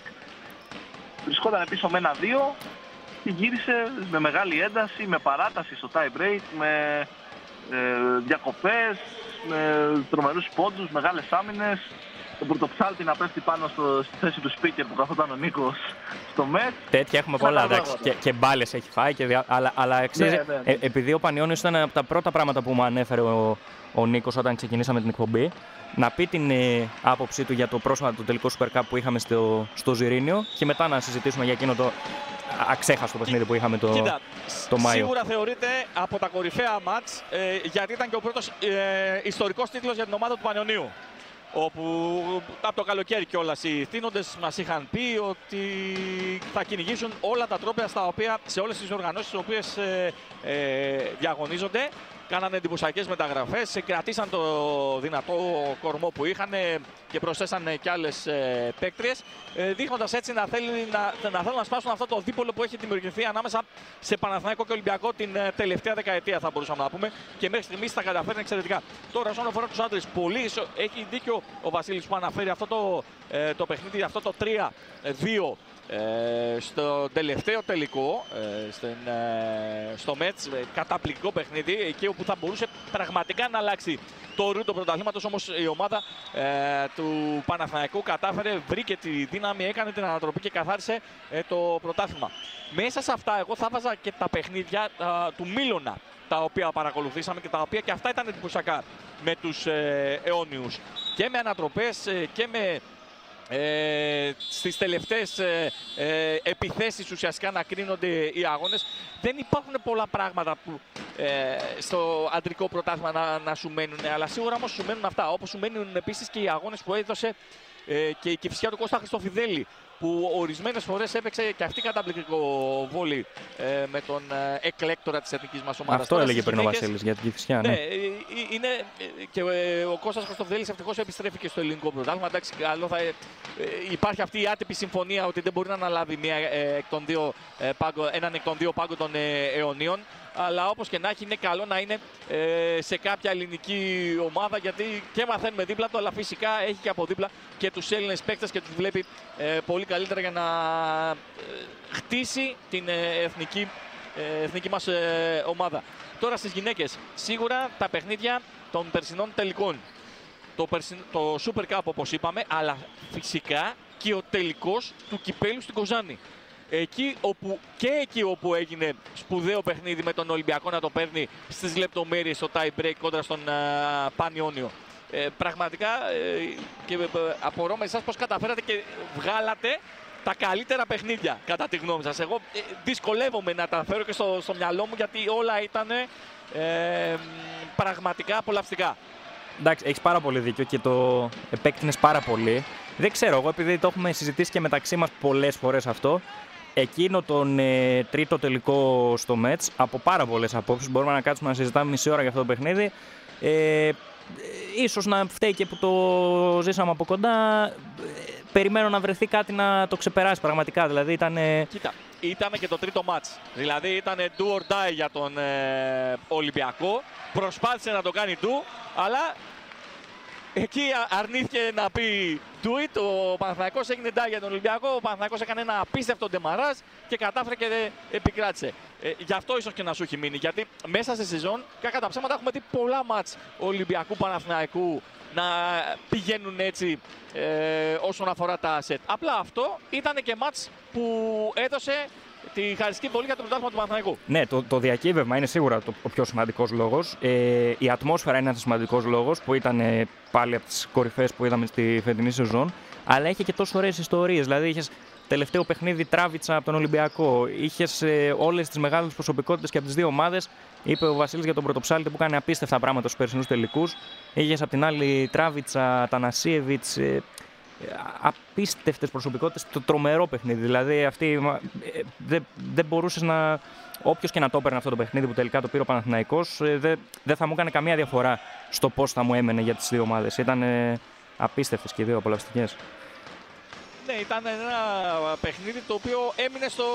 Speaker 5: Βρισκόταν πίσω με ένα δύο και γύρισε με μεγάλη ένταση, με παράταση στο tie break, με ε, διακοπές, με τρομερούς πόντους, μεγάλες άμυνες. Το πρωτοψάλτη να πέφτει πάνω στο, στη θέση του speaker που καθόταν ο Νίκος στο ΜΕΤ.
Speaker 3: Τέτοια έχουμε πολλά, εντάξει, και, και μπάλες έχει φάει, και δια, αλλά, αλλά ξέρεις, ναι, ναι, ναι. Ε, επειδή ο Πανιόνιος ήταν από τα πρώτα πράγματα που μου ανέφερε ο, ο Νίκος όταν ξεκινήσαμε την εκπομπή, να πει την ε, άποψή του για το πρόσφατο το τελικό Super Cup που είχαμε στο, στο Ζιρήνιο και μετά να συζητήσουμε για εκείνο το αξέχαστο παιχνίδι που είχαμε το,
Speaker 4: Κοίτα,
Speaker 3: το Μάιο.
Speaker 4: Σίγουρα θεωρείται από τα κορυφαία μάτς, ε, γιατί ήταν και ο πρώτος ε, ιστορικός τίτλος για την ομάδα του Πανιωνίου. Όπου από το καλοκαίρι κιόλας οι θύνοντες μας είχαν πει ότι θα κυνηγήσουν όλα τα τρόπαια στα οποία, σε όλες τις οργανώσεις στις οποίες ε, ε, διαγωνίζονται. Κάνανε εντυπωσιακές μεταγραφές, κρατήσαν το δυνατό κορμό που είχαν και προσθέσανε κι άλλες ε, παίκτριες, ε, δείχνοντας έτσι να, θέλει, να, να θέλουν να σπάσουν αυτό το δίπολο που έχει δημιουργηθεί ανάμεσα σε Παναθηναϊκό και Ολυμπιακό την ε, τελευταία δεκαετία, θα μπορούσαμε να πούμε, και μέχρι στιγμής τα καταφέρνει εξαιρετικά. Τώρα, όσον αφορά τους άντρες, πολύ έχει δίκιο ο Βασίλης που αναφέρει αυτό το, ε, το παιχνίδι, αυτό το τρία δύο. Ε, στο τελευταίο τελικό, ε, στην, ε, στο Μέτς, ε, καταπληκτικό παιχνίδι, εκεί όπου θα μπορούσε πραγματικά να αλλάξει το ρου του πρωταθλήματος, όμως η ομάδα ε, του Παναθηναϊκού κατάφερε, βρήκε τη δύναμη, έκανε την ανατροπή και καθάρισε ε, το πρωτάθλημα. Μέσα σε αυτά εγώ θα βάζα και τα παιχνίδια ε, του Μίλωνα, τα οποία παρακολουθήσαμε και τα οποία και αυτά ήταν εντυπωσιακά με τους ε, αιώνιους, και με ανατροπές ε, και με Ε, στις τελευταίες ε, ε, επιθέσεις ουσιαστικά να κρίνονται οι αγώνες. Δεν υπάρχουν πολλά πράγματα που ε, στο αντρικό πρωτάθλημα να, να σου μένουν, αλλά σίγουρα όμως σου μένουν αυτά, όπως σου μένουν επίσης και οι αγώνες που έδωσε ε, και η Κηφισιά του Κώστα Χριστοφιδέλη, που ορισμένες φορές έπαιξε και αυτή καταπληκτικό βόλι ε, με τον ε, εκλέκτορα της εθνικής μας ομάδας.
Speaker 3: Αυτό έλεγε πριν ο Βασίλης για την Κηφισιά. Ναι,
Speaker 4: ναι, είναι, και ε, ο Κώστας Χριστοφιδέλης ευτυχώς επιστρέφει και στο ελληνικό πρωτάθλημα. Εντάξει, καλό θα, ε, υπάρχει αυτή η άτυπη συμφωνία ότι δεν μπορεί να αναλάβει μια, ε, εκ των δύο, ε, πάγκο, έναν εκ των δύο πάγκων των ε, αιωνίων. Αλλά όπως και να έχει, είναι καλό να είναι ε, σε κάποια ελληνική ομάδα, γιατί και μαθαίνουμε δίπλα του, αλλά φυσικά έχει και από δίπλα και τους Έλληνες παίκτες και τους βλέπει ε, πολύ καλύτερα για να ε, χτίσει την ε, εθνική, ε, εθνική μας ε, ομάδα. Τώρα στις γυναίκες, σίγουρα τα παιχνίδια των περσινών τελικών. Το, περσιν, το Super Cup όπως είπαμε, αλλά φυσικά και ο τελικός του κυπέλου στην Κοζάνη. Εκεί όπου, και εκεί όπου έγινε σπουδαίο παιχνίδι με τον Ολυμπιακό να το παίρνει στις λεπτομέρειες στο tie break κόντρα στον uh, Πανιόνιο. Ε, πραγματικά ε, και ε, απορώ με εσάς πώς καταφέρατε και βγάλατε τα καλύτερα παιχνίδια κατά τη γνώμη σας. Εγώ ε, δυσκολεύομαι να τα φέρω και στο, στο μυαλό μου, γιατί όλα ήταν ε, πραγματικά απολαυστικά.
Speaker 3: Εντάξει, έχεις πάρα πολύ δίκιο και το επέκτηνες πάρα πολύ. Δεν ξέρω, εγώ επειδή το έχουμε συζητήσει και μεταξύ μας πολλές φορές αυτό, εκείνο τον ε, τρίτο τελικό στο Μέτς, από πάρα πολλές απόψεις, μπορούμε να κάτσουμε να συζητάμε μισή ώρα για αυτό το παιχνίδι. Ε, ίσως να φταίει και που το ζήσαμε από κοντά. Περιμένω να βρεθεί κάτι να το ξεπεράσει πραγματικά. Δηλαδή ήταν.
Speaker 4: Κοίτα, ήταν και το τρίτο μάτς. Δηλαδή ήταν do or die για τον ε, Ολυμπιακό. Προσπάθησε να το κάνει do, αλλά εκεί αρνήθηκε να πει do it. Ο Παναθηναϊκός έγινε die για τον Ολυμπιακό. Ο Παναθηναϊκός έκανε ένα απίστευτο ντεμαράζ και κατάφερε και επικράτησε. Ε, γι' αυτό ίσως και να σου έχει μείνει. Γιατί μέσα σε σεζόν, κακά τα ψέματα, έχουμε δει πολλά μάτς Ολυμπιακού Παναθηναϊκού να πηγαίνουν έτσι ε, όσον αφορά τα σετ. Απλά αυτό ήταν και μάτς που έδωσε τη χαριστική βολή για το πρωτάθλημα του Παναθηναϊκού.
Speaker 3: Ναι, το, το διακύβευμα είναι σίγουρα το, ο πιο σημαντικός λόγος. Ε, η ατμόσφαιρα είναι ένας σημαντικός λόγος, που ήταν ε, πάλι από τις κορυφές που είδαμε στη φετινή σεζόν. Αλλά είχε και τόσο ωραίες ιστορίες. Δηλαδή, είχες τελευταίο παιχνίδι Τράβιτσα από τον Ολυμπιακό. Είχες ε, όλες τις μεγάλες προσωπικότητες και από τις δύο ομάδες. Είπε ο Βασίλης για τον Πρωτοψάλτη που έκανε απίστευτα πράγματα στους περσινούς τελικούς. Είχες από την άλλη Τράβιτσα, Τανασίεβιτς. Ε, απίστευτες προσωπικότητες, το τρομερό παιχνίδι. Δηλαδή, αυτή, δεν δε μπορούσες να. Όποιος και να το έπαιρνε αυτό το παιχνίδι που τελικά το πήρε ο Παναθηναϊκός, δεν δε θα μου έκανε καμία διαφορά στο πώς θα μου έμενε για τις δύο ομάδες. Ήταν ε, απίστευτες και οι δύο απολαυστικές.
Speaker 4: Ναι, ήταν ένα παιχνίδι το οποίο έμεινε στο.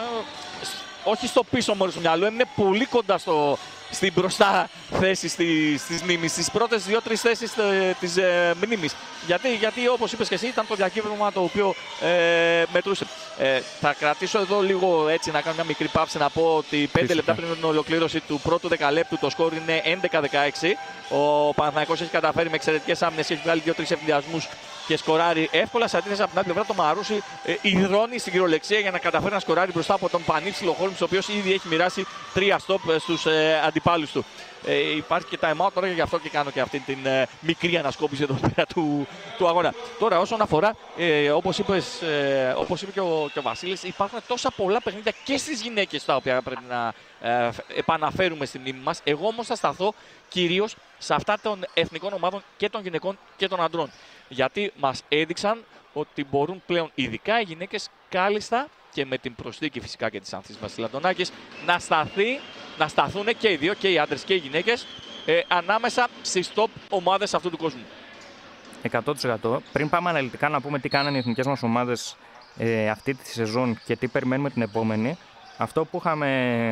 Speaker 4: Όχι στο πίσω μόλις του μυαλού, έμεινε πολύ κοντά στο, στην μπροστά θέση της, της μνήμης, στις πρώτες δύο-τρεις θέσεις της ε, μνήμης. Γιατί, γιατί όπως είπες και εσύ, ήταν το διακύβευμα το οποίο ε, μετρούσε. Ε, θα κρατήσω εδώ λίγο έτσι να κάνω μια μικρή πάυση να πω ότι πέντε λεπτά πριν την ολοκλήρωση του πρώτου δεκαλέπτου το σκορ είναι έντεκα δεκαέξι. Ο Παναθηναϊκός έχει καταφέρει με εξαιρετικές άμυνες, έχει βγάλει δύο-τρεις ευνηδιασμούς και σκοράρει εύκολα. Σε αντίθεση από την άλλη πλευρά, το Μαρούσι ε, ιδρώνει στην κυριολεξία για να καταφέρει να σκοράρει μπροστά από τον πανύψηλο Χόλμς, ο οποίος ήδη έχει μοιράσει τρία στόπ στους ε, αντιπάλους του. Ε, υπάρχει και time out τώρα και γι' αυτό και κάνω και αυτή την ε, μικρή ανασκόπηση εδώ πέρα του, του αγώνα. Τώρα, όσον αφορά, ε, όπως, είπες, ε, όπως είπε και ο, και ο Βασίλης, υπάρχουν τόσα πολλά παιχνίδια και στις γυναίκες τα οποία πρέπει να ε, επαναφέρουμε στη μνήμη μας. Εγώ όμως θα σταθώ κυρίως σε αυτά των εθνικών ομάδων και των γυναικών και των αντρών. Γιατί μας έδειξαν ότι μπορούν πλέον, ειδικά οι γυναίκες, κάλλιστα και με την προσθήκη φυσικά και της Ανθής Βασιλαντονάκης, να, σταθεί, να σταθούν και οι δύο, και οι άντρες και οι γυναίκες, ε, ανάμεσα στις top ομάδες αυτού του κόσμου.
Speaker 3: εκατό τοις εκατό. Πριν πάμε αναλυτικά να πούμε τι κάνανε οι εθνικές μας ομάδες ε, αυτή τη σεζόν και τι περιμένουμε την επόμενη, αυτό που είχαμε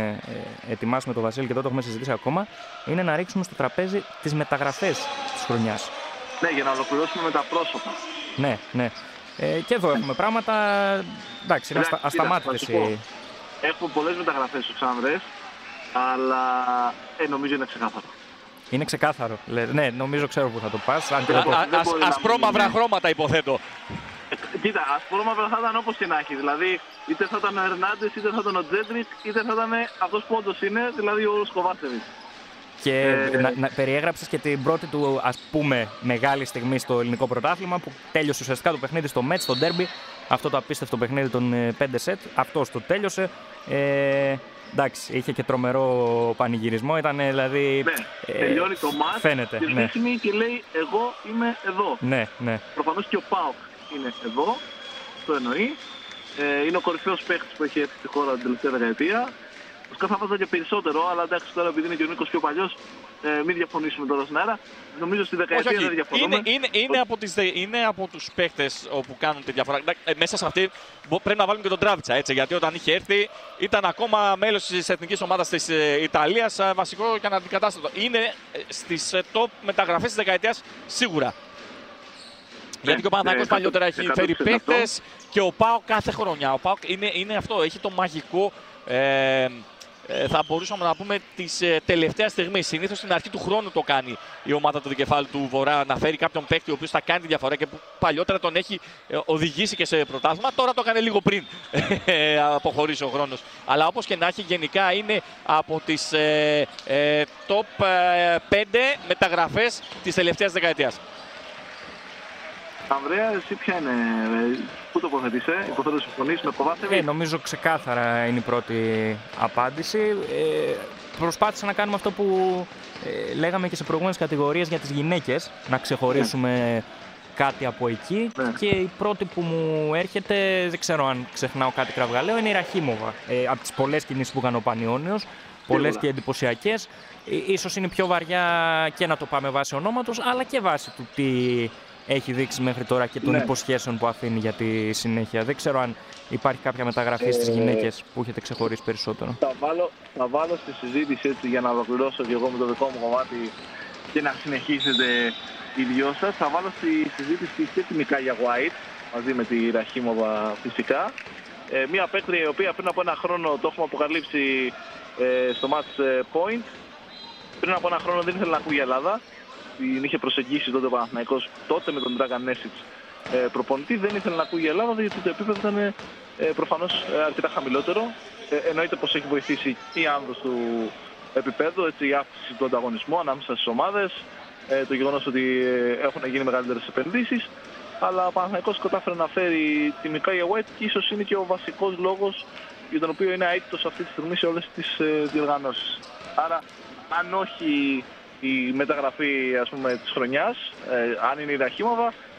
Speaker 3: ε, ετοιμάσει με τον Βασίλη και τότε έχουμε συζητήσει ακόμα, είναι να ρίξουμε στο τραπέζι τις μεταγραφές της χρονιάς.
Speaker 5: Ναι, για να ολοκληρώσουμε με τα πρόσωπα.
Speaker 3: Ναι, ναι. Ε, και εδώ έχουμε πράγματα. Εντάξει, είναι αστα, ασταμάτητες. Οι...
Speaker 5: Έχουμε πολλές μεταγραφές στους άνδρες, αλλά ε, νομίζω είναι ξεκάθαρο.
Speaker 3: Είναι ξεκάθαρο. Λέ, ναι, νομίζω ξέρω που θα το πας. Αν και
Speaker 4: α, α, ας, ασπρόμαυρα χρώματα υποθέτω.
Speaker 5: Ε, κοίτα, ασπρόμαυρα θα ήταν όπως και να έχει. Δηλαδή, είτε θα ήταν ο Ερνάντες, είτε θα ήταν ο Τζέντριτ, είτε θα ήταν αυτός που όντως είναι, δηλαδή ο Σκοβάσεβιτς.
Speaker 3: Και
Speaker 5: ε,
Speaker 3: να, να περιέγραψες και την πρώτη του, ας πούμε, μεγάλη στιγμή στο ελληνικό πρωτάθλημα που τέλειωσε ουσιαστικά το παιχνίδι στο Μέτς, στο ντέρμπι. Αυτό το απίστευτο παιχνίδι των πέντε σετ. Αυτός το τέλειωσε. Ε, εντάξει, είχε και τρομερό πανηγυρισμό. Ήταν δηλαδή.
Speaker 5: Ναι, ε, τελειώνει το μάτς.
Speaker 3: Φαίνεται.
Speaker 5: Και
Speaker 3: ναι.
Speaker 5: και λέει: εγώ είμαι εδώ.
Speaker 3: Ναι, ναι.
Speaker 5: Προφανώς και ο ΠΑΟΚ είναι εδώ. Το εννοεί. Ε, είναι ο κορυφαίος παίκτης που έχει έρθει στη χώρα την τελευταία δεκαετία. Θα βάζα και περισσότερο, αλλά εντάξει τώρα επειδή είναι και ο Νίκος πιο παλιός, ε, μην διαφωνήσουμε τώρα στην αέρα. Νομίζω στη δεκαετία δεν διαφωνούμε.
Speaker 4: Είναι, είναι, είναι, από τις, είναι από τους παίκτες όπου κάνουν τη διαφορά. Ε, μέσα σε αυτή πρέπει να βάλουμε και τον Τράβιτσα, έτσι, γιατί όταν είχε έρθει ήταν ακόμα μέλος της εθνικής ομάδας της ε, Ιταλίας, ε, βασικό και αναντικατάστατο. Είναι ε, στις ε, top μεταγραφές της δεκαετίας σίγουρα. Ναι, γιατί και ο Παναθηναϊκός ναι, παλιότερα έχει φέρει παίκτες και ο ΠΑΟΚ κάθε χρονιά. Ο ΠΑΟΚ είναι, είναι αυτό, έχει το μαγικό. Ε, θα μπορούσαμε να πούμε της ε, τελευταίας στιγμής. Συνήθως στην αρχή του χρόνου το κάνει η ομάδα του δικεφάλου του Βορρά, να φέρει κάποιον παίκτη ο οποίος θα κάνει τη διαφορά και που παλιότερα τον έχει ε, οδηγήσει και σε πρωτάθλημα. Τώρα το έκανε λίγο πριν ε, αποχωρήσει ο χρόνος. Αλλά όπως και να έχει, γενικά είναι από τις ε, ε, top ε, πέντε μεταγραφές της τελευταίας δεκαετίας.
Speaker 5: Ανδρέα, εσύ ποια είναι, πού τοποθετείσαι, υποθέτω συμφωνείς με Κοβάσεβιτς?
Speaker 3: Ε, νομίζω ξεκάθαρα είναι η πρώτη απάντηση. Ε, προσπάθησα να κάνουμε αυτό που ε, λέγαμε και σε προηγούμενες κατηγορίες για τις γυναίκες, να ξεχωρίσουμε ναι. κάτι από εκεί. Ναι. Και η πρώτη που μου έρχεται, δεν ξέρω αν ξεχνάω κάτι κραυγαλαίο, είναι η Ραχίμοβα. Ε, από τις πολλές κινήσεις που έκανε ο Πανιώνιος, πολλές και εντυπωσιακές. Ε, ίσως είναι πιο βαριά και να το πάμε βάσει ονόματος, αλλά και βάσει του τι έχει δείξει μέχρι τώρα και των ναι. υποσχέσεων που αφήνει για τη συνέχεια. Δεν ξέρω αν υπάρχει κάποια μεταγραφή ε, στις γυναίκες που έχετε ξεχωρίσει περισσότερο.
Speaker 5: Θα βάλω, θα βάλω στη συζήτηση έτσι, για να ολοκληρώσω και εγώ με το δικό μου κομμάτι και να συνεχίσετε οι δυο σας. Θα βάλω στη συζήτηση και τη Μικάλια White μαζί με τη Ραχίμοβα φυσικά. Ε, μια παίκτρια η οποία πριν από ένα χρόνο το έχουμε αποκαλύψει ε, στο match point. Πριν από ένα χρόνο δεν ήθελε να ακούει η Ελλάδα. Την είχε προσεγγίσει τότε ο Παναθηναϊκός, τότε με τον Dragan Nesic ε, προπονητή. Δεν ήθελε να ακούει η Ελλάδα γιατί το επίπεδο ήταν ε, προφανώς ε, αρκετά χαμηλότερο. Ε, εννοείται πως έχει βοηθήσει η άνοδος του επίπεδου, έτσι, η αύξηση του ανταγωνισμού ανάμεσα στις ομάδες, ε, το γεγονός ότι ε, έχουν γίνει μεγαλύτερες επενδύσεις. Αλλά ο Παναθηναϊκός κατάφερε να φέρει τη Μικάλια White και ίσως είναι και ο βασικός λόγος για τον οποίο είναι αίτητος αυτή τη στιγμή σε όλες τις ε, διοργανώσεις. Άρα, αν όχι η μεταγραφή ας πούμε της χρονιάς, ε, αν είναι η Ραχίμοβα,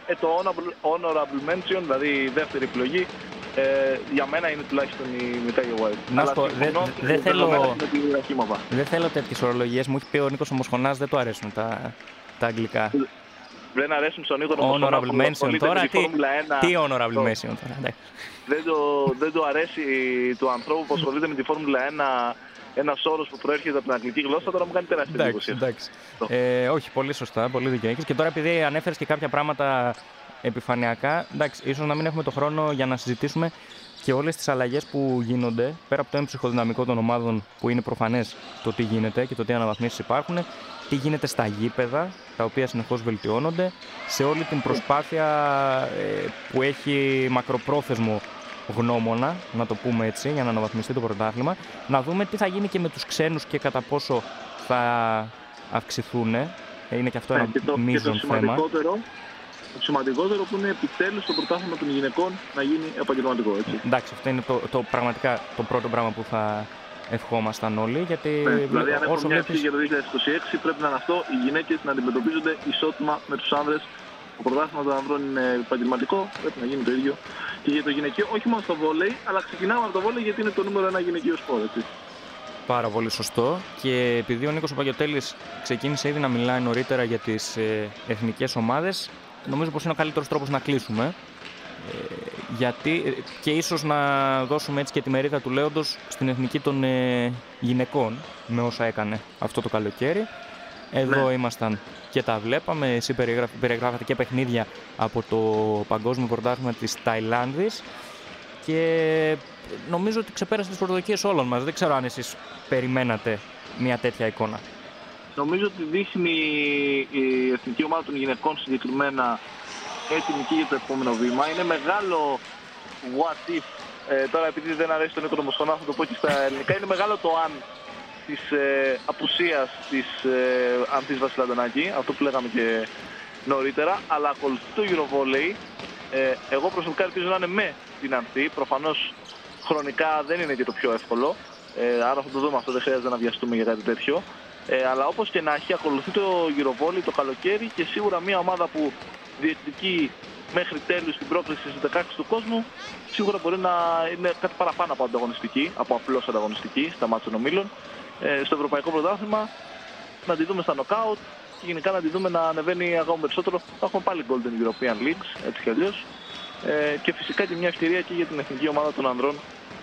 Speaker 5: ε, το honorable, honorable mention, δηλαδή η δεύτερη επιλογή, ε, για μένα είναι τουλάχιστον η Μικάγια White.
Speaker 3: Να σου πω, δεν δε θέλω, δε θέλω τέτοιες ορολογίες. Μου έχει πει ο Νίκος Ομοσχονάς, δεν του αρέσουν τα, τα αγγλικά.
Speaker 5: Δεν αρέσουν στον Νίκο Ομοσχονά.
Speaker 3: Honorable mention τώρα, τι, τι honorable mention τώρα.
Speaker 5: Δεν το, δεν το αρέσει του ανθρώπου που ασχολείται με τη Φόρμουλα ένα ένας όρος που προέρχεται από την αγγλική γλώσσα, τώρα μου κάνει τεράστια εντύπωση.
Speaker 3: Εντάξει. Ε, όχι, πολύ σωστά, πολύ δίκιο έχεις. Και τώρα επειδή ανέφερες και κάποια πράγματα επιφανειακά, εντάξει, ίσως να μην έχουμε το χρόνο για να συζητήσουμε και όλες τις αλλαγές που γίνονται, πέρα από το έμψυχο δυναμικό των ομάδων που είναι προφανές το τι γίνεται και το τι αναβαθμίσεις υπάρχουν, τι γίνεται στα γήπεδα, τα οποία συνεχώς βελτιώνονται, σε όλη την προσπάθεια ε, που έχει μακροπρόθεσμο γνώμονα, να το πούμε έτσι, για να αναβαθμιστεί το πρωτάθλημα. Να δούμε τι θα γίνει και με τους ξένους και κατά πόσο θα αυξηθούν. Είναι και αυτό ένα
Speaker 5: ναι,
Speaker 3: μείζον θέμα.
Speaker 5: Το σημαντικότερο που είναι επιτέλους το πρωτάθλημα των γυναικών να γίνει επαγγελματικό. Έτσι.
Speaker 3: Εντάξει, αυτό είναι το, το, πραγματικά το πρώτο πράγμα που θα ευχόμασταν όλοι. Γιατί
Speaker 5: ναι, δηλαδή, αν έχουμε μια
Speaker 3: βλέπεις...
Speaker 5: για το δύο χιλιάδες είκοσι έξι, πρέπει να είναι αυτό, οι γυναίκες να αντιμετωπίζονται ισότιμα με τους άνδρες. Το πρωτάθλημα των ανδρών είναι επαγγελματικό, πρέπει να γίνει το ίδιο και για το γυναικείο, όχι μόνο στο βόλεϊ, αλλά ξεκινάμε από το βόλεϊ γιατί είναι το νούμερο ένα γυναικείο σπορ.
Speaker 3: Πάρα πολύ σωστό. Και επειδή ο Νίκος Παγιωτέλης ξεκίνησε ήδη να μιλάει νωρίτερα για τις ε, εθνικές ομάδες, νομίζω πως είναι ο καλύτερος τρόπος να κλείσουμε. Ε, γιατί, και ίσως να δώσουμε έτσι και τη μερίδα του Λέοντος στην εθνική των ε, γυναικών, με όσα έκανε αυτό το καλοκαίρι. Εδώ ναι. ήμασταν και τα βλέπαμε. Εσύ περιγράφατε και παιχνίδια από το Παγκόσμιο Πρωτάθλημα της Ταϊλάνδης και νομίζω ότι ξεπέρασε τις προσδοκίες όλων μας. Δεν ξέρω αν εσείς περιμένατε μια τέτοια εικόνα.
Speaker 5: Νομίζω ότι δείχνει η εθνική ομάδα των γυναικών συγκεκριμένα έτοιμη και για το επόμενο βήμα. Είναι μεγάλο what if. Ε, τώρα επειδή δεν αρέσει τον Νίκο Ομοσχονά θα το πω και στα ελληνικά. Είναι μεγάλο το αν της ε, απουσίας της ε, Ανθής Βασιλαντονάκη, αυτό που λέγαμε και νωρίτερα, αλλά ακολουθεί το Eurovolley. Ε, εγώ προσωπικά ελπίζω να είναι με την Ανθή, προφανώς χρονικά δεν είναι και το πιο εύκολο, ε, άρα θα το δούμε αυτό, δεν χρειάζεται να βιαστούμε για κάτι τέτοιο. Ε, αλλά όπως και να έχει, ακολουθεί το Eurovolley το καλοκαίρι και σίγουρα μια ομάδα που διεκδικεί μέχρι τέλους την πρόκληση στις δεκαέξι του κόσμου, σίγουρα μπορεί να είναι κάτι παραπάνω από ανταγωνιστική, από απλώς ανταγωνιστική στα μάτια των ομίλων. Ε, στο Ευρωπαϊκό Πρωτάθλημα, να τη δούμε στα νοκάουτ και γενικά να τη δούμε να ανεβαίνει ακόμα περισσότερο. Θα έχουμε πάλι Golden European Leagues, έτσι κι αλλιώς. Ε, και φυσικά και μια ευκαιρία και για την εθνική ομάδα των ανδρών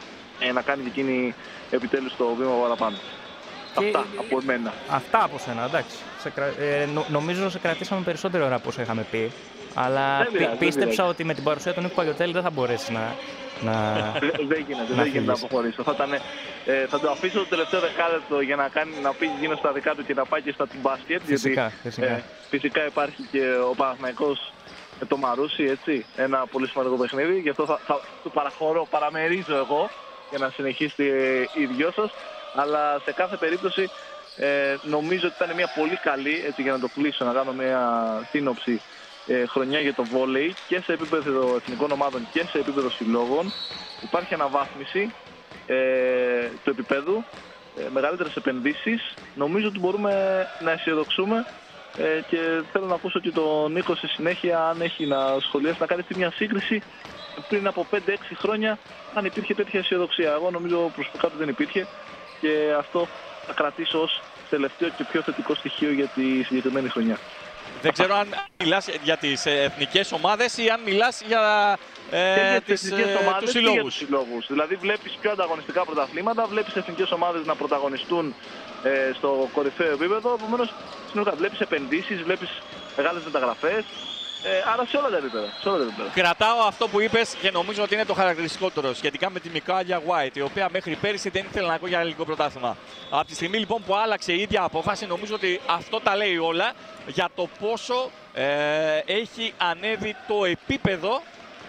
Speaker 5: ε, να κάνει και εκείνη επιτέλους το βήμα παραπάνω. Και... Αυτά από εμένα.
Speaker 3: Αυτά από σένα, εντάξει. Σε κρα... ε, νο, νομίζω σε κρατήσαμε περισσότερη ώρα από όσο είχαμε πει. Αλλά πι, πι, πίστεψα ότι με την παρουσία του Νίκου Παγιωτέλη δεν θα μπορέσει να. να...
Speaker 5: δεν γίνεται, δεν γίνεται να αποχωρήσω. Θα, ήταν, ε, θα το αφήσω το τελευταίο δεκάλεπτο για να, κάνει, να πει γίνω στα δικά του και να πάει και στα του μπάσκετ.
Speaker 3: Φυσικά,
Speaker 5: γιατί,
Speaker 3: φυσικά.
Speaker 5: Ε, φυσικά υπάρχει και ο Παναθηναϊκός με το Μαρούσι, έτσι. Ένα πολύ σημαντικό παιχνίδι. Γι' αυτό θα, θα του παραχωρώ, παραμερίζω εγώ για να συνεχίσετε οι δυο σας. Αλλά σε κάθε περίπτωση ε, νομίζω ότι ήταν μια πολύ καλή, έτσι για να το κλείσω, να κάνω μια σύνοψη, ε, χρονιά για το βόλεϊ και σε επίπεδο εθνικών ομάδων και σε επίπεδο συλλόγων. Υπάρχει αναβάθμιση ε, του επίπεδου, ε, μεγαλύτερες επενδύσεις. Νομίζω ότι μπορούμε να αισιοδοξούμε ε, και θέλω να ακούσω και τον Νίκο στη συνέχεια αν έχει να σχολιάσει, να κάνει μια σύγκριση πριν από πέντε έξι χρόνια, αν υπήρχε τέτοια αισιοδοξία. Εγώ νομίζω προσωπικά ότι δεν υπήρχε και αυτό θα κρατήσω ως τελευταίο και πιο θετικό στοιχείο για τη συγκεκριμένη χρονιά.
Speaker 4: Δεν ξέρω αν μιλάς για τις εθνικές ομάδες ή αν μιλάς για, ε,
Speaker 5: και για
Speaker 4: τις,
Speaker 5: τις εθνικές
Speaker 4: ε,
Speaker 5: ομάδες
Speaker 4: τους
Speaker 5: και για
Speaker 4: συλλόγους.
Speaker 5: τους συλλόγους. Δηλαδή βλέπεις πιο ανταγωνιστικά πρωταθλήματα, βλέπεις εθνικές ομάδες να πρωταγωνιστούν ε, στο κορυφαίο επίπεδο. Επομένως, συνολικά βλέπεις επενδύσεις, βλέπεις μεγάλες μεταγραφές. Ε, άρα σε όλα τα επίπεδα. Σε όλα τα επίπεδα.
Speaker 4: Κρατάω αυτό που είπες και νομίζω ότι είναι το χαρακτηριστικότερο σχετικά με τη Μικάγια White, η οποία μέχρι πέρυσι δεν ήθελε να ακούει για ελληνικό πρωτάθλημα. Από τη στιγμή λοιπόν που άλλαξε η ίδια απόφαση, νομίζω ότι αυτό τα λέει όλα για το πόσο ε, έχει ανέβει το επίπεδο